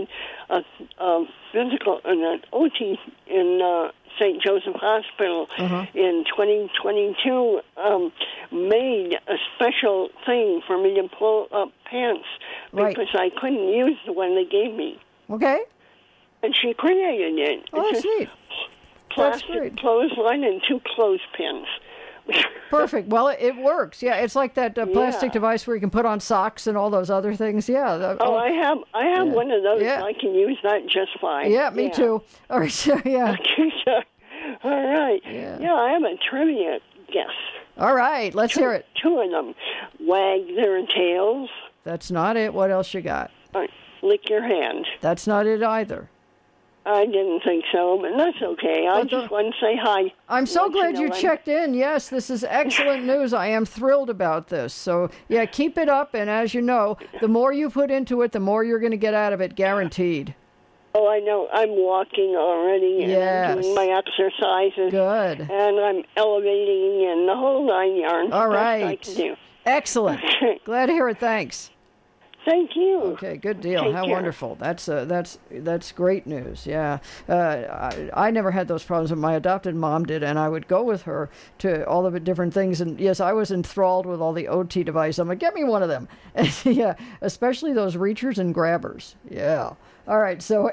a physical and an OT in St. Joseph Hospital in 2022 made a special thing for me to pull up pants because I couldn't use the one they gave me. Okay. And she created it. Oh, that's neat. Plastic clothesline and 2 clothespins. Perfect. Well, it works. Yeah, it's like that plastic device where you can put on socks and all those other things. Yeah. I have one of those. Yeah. I can use that just fine. Yeah, me too. All right. So, yeah. All right. Yeah, I have a trivia guess. All right. Let's hear it. 2 of them. Wag their tails. That's not it. What else you got? Lick your hand. That's not it either. I didn't think so, but that's okay. I just want to say hi. I'm so glad you checked in. Yes, this is excellent news. I am thrilled about this. So, yeah, keep it up. And as you know, the more you put into it, the more you're going to get out of it, guaranteed. Oh, I know. I'm walking already and I'm doing my exercises. Good. And I'm elevating and the whole 9 yards. All right. I can do. Excellent. Glad to hear it. Thanks. Thank you. Okay, good deal. Take How care. wonderful. That's great news. Yeah, I never had those problems, but my adopted mom did, and I would go with her to all of the different things. And yes, I was enthralled with all the OT devices. I'm like, get me one of them. Yeah, especially those reachers and grabbers. Yeah. All right. So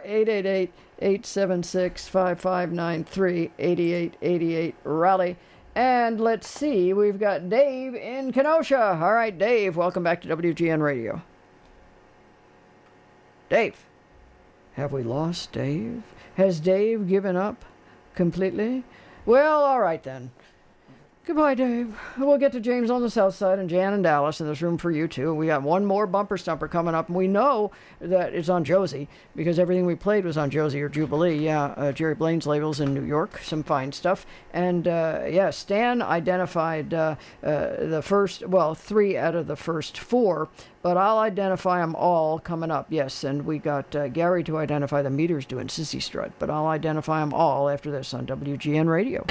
888-876-5593, 8888 Raleigh. And let's see, we've got Dave in Kenosha. All right, Dave, welcome back to WGN Radio. Dave. Have we lost Dave? Has Dave given up completely? Well, all right then. Goodbye, Dave. We'll get to James on the south side and Jan and Dallas, and there's room for you too. We got one more bumper stumper coming up, and we know that it's on Josie because everything we played was on Josie or Jubilee. Yeah, Jerry Blaine's labels in New York, some fine stuff. And Stan identified the first, 3 out of the first 4, but I'll identify them all coming up. Yes, and we got Gary to identify the meters doing Sissy Strut, but I'll identify them all after this on WGN Radio.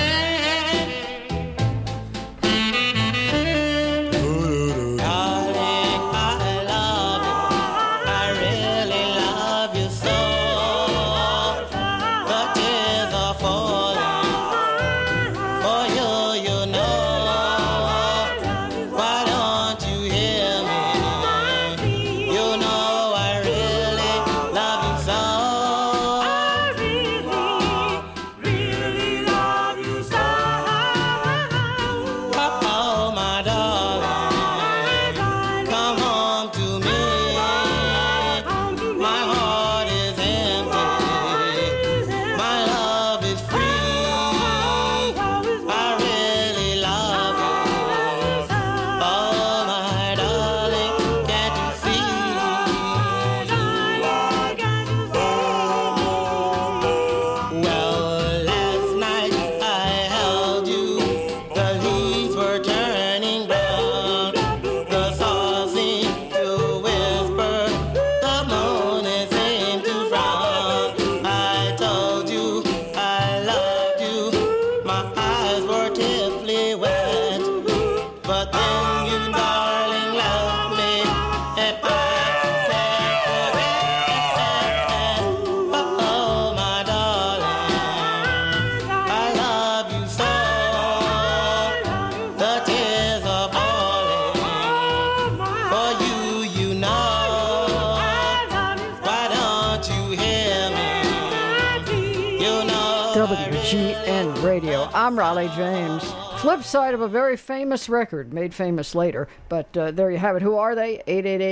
WGN Radio. I'm Raleigh James. Flip side of a very famous record, made famous later. But there you have it. Who are they?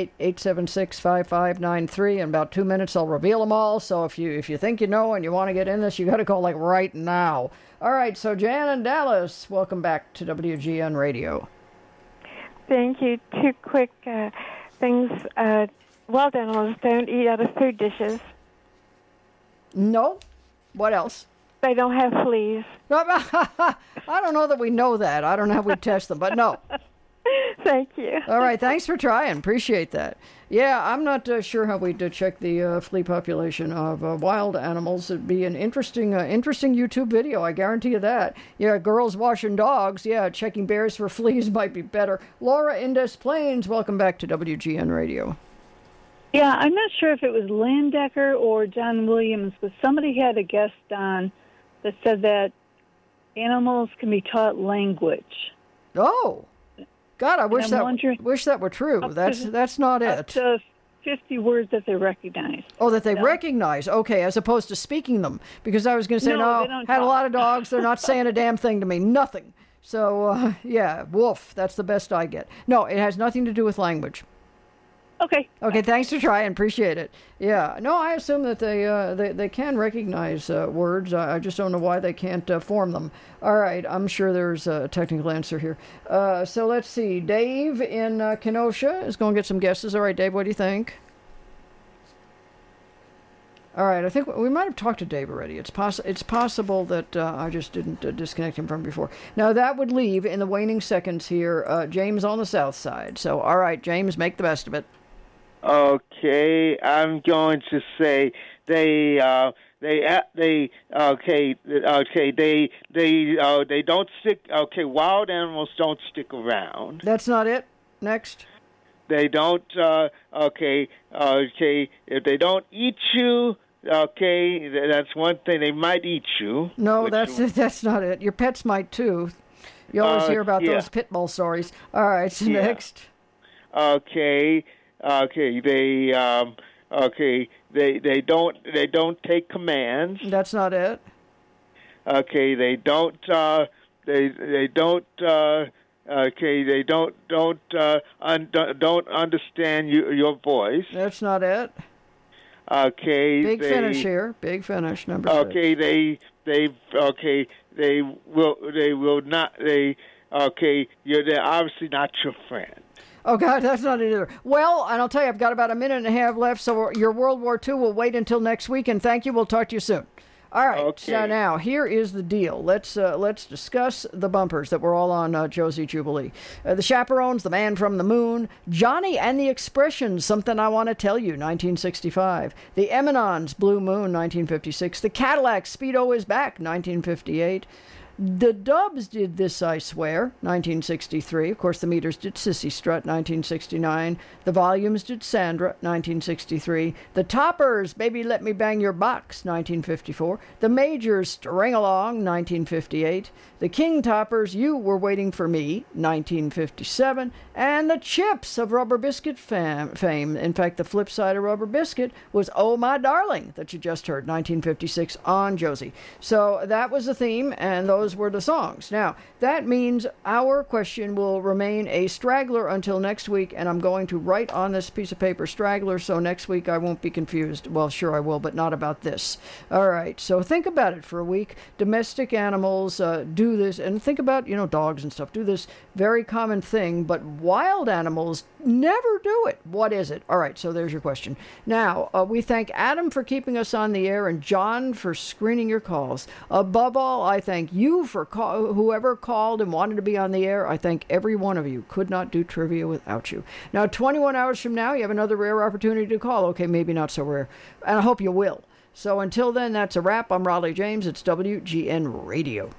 888-876-5593. In about 2 minutes, I'll reveal them all. So if you think you know and you want to get in this, you got to call like right now. All right. So Jan and Dallas, welcome back to WGN Radio. Thank you. 2 quick things. Wild animals don't eat out of food dishes. No. What else? They don't have fleas. I don't know that we know that. I don't know how we test them, but no. Thank you. All right, thanks for trying. Appreciate that. Yeah, I'm not sure how we'd check the flea population of wild animals. It'd be an interesting YouTube video, I guarantee you that. Yeah, girls washing dogs. Yeah, checking bears for fleas might be better. Laura in Des Plaines, welcome back to WGN Radio. Yeah, I'm not sure if it was Landecker or John Williams, but somebody had a guest on that said that animals can be taught language. Oh, God! I wish that were true. That's not it. Up to 50 words that they recognize. Oh, that they recognize. Okay, as opposed to speaking them, because I was going to say had a lot of dogs. They're not saying a damn thing to me. Nothing. So yeah, woof. That's the best I get. No, it has nothing to do with language. Okay. Okay, thanks for trying. Appreciate it. Yeah. No, I assume that they can recognize words. I just don't know why they can't form them. All right. I'm sure there's a technical answer here. So let's see. Dave in Kenosha is going to get some guesses. All right, Dave, what do you think? All right. I think we might have talked to Dave already. It's possible that I just didn't disconnect him from before. Now, that would leave, in the waning seconds here, James on the south side. So, all right, James, make the best of it. Okay, I'm going to say they don't stick. Okay, wild animals don't stick around. That's not it. Next. They don't. If they don't eat you, okay, that's one thing. They might eat you. No, that's not it. Your pets might too. You always hear about those pit bull stories. All right, so next. Okay. They don't take commands. That's not it. Okay, they don't understand your voice. That's not it. Okay. Big finish here. Big finish, number 6. Okay, they will not. They're obviously not your friend. Oh, God, that's not it either. Well, and I'll tell you, I've got about a minute and a half left, so your World War II will wait until next week, and thank you. We'll talk to you soon. All right, okay. So now, here is the deal. Let's discuss the bumpers that were all on Josie Jubilee. The Chaperones, The Man from the Moon, Johnny and the Expressions, Something I Want to Tell You, 1965. The Eminons, Blue Moon, 1956. The Cadillacs, Speedo Is Back, 1958. The Dubs did This I Swear, 1963. Of course, the Meters did Sissy Strut, 1969. The Volumes did Sandra, 1963. The Toppers, Baby Let Me Bang Your Box, 1954. The Majors, String Along, 1958. The King Toppers, You Were Waiting for Me, 1957. And the Chips of Rubber Biscuit fame. In fact, the flip side of Rubber Biscuit was Oh My Darling, that you just heard, 1956 on Josie. So that was the theme, and those were the songs. Now, that means our question will remain a straggler until next week, and I'm going to write on this piece of paper straggler, so next week I won't be confused. Well, sure I will, but not about this. All right, so think about it for a week. Domestic animals do this, and think about, dogs and stuff do this very common thing, but wild animals never do it. What is it? All right, so there's your question. Now, we thank Adam for keeping us on the air and John for screening your calls. Above all, I thank you for whoever called and wanted to be on the air. I thank every one of you. Could not do trivia without you. Now, 21 hours from now, you have another rare opportunity to call. Okay, maybe not so rare. And I hope you will. So until then, that's a wrap. I'm Raleigh James. It's WGN Radio.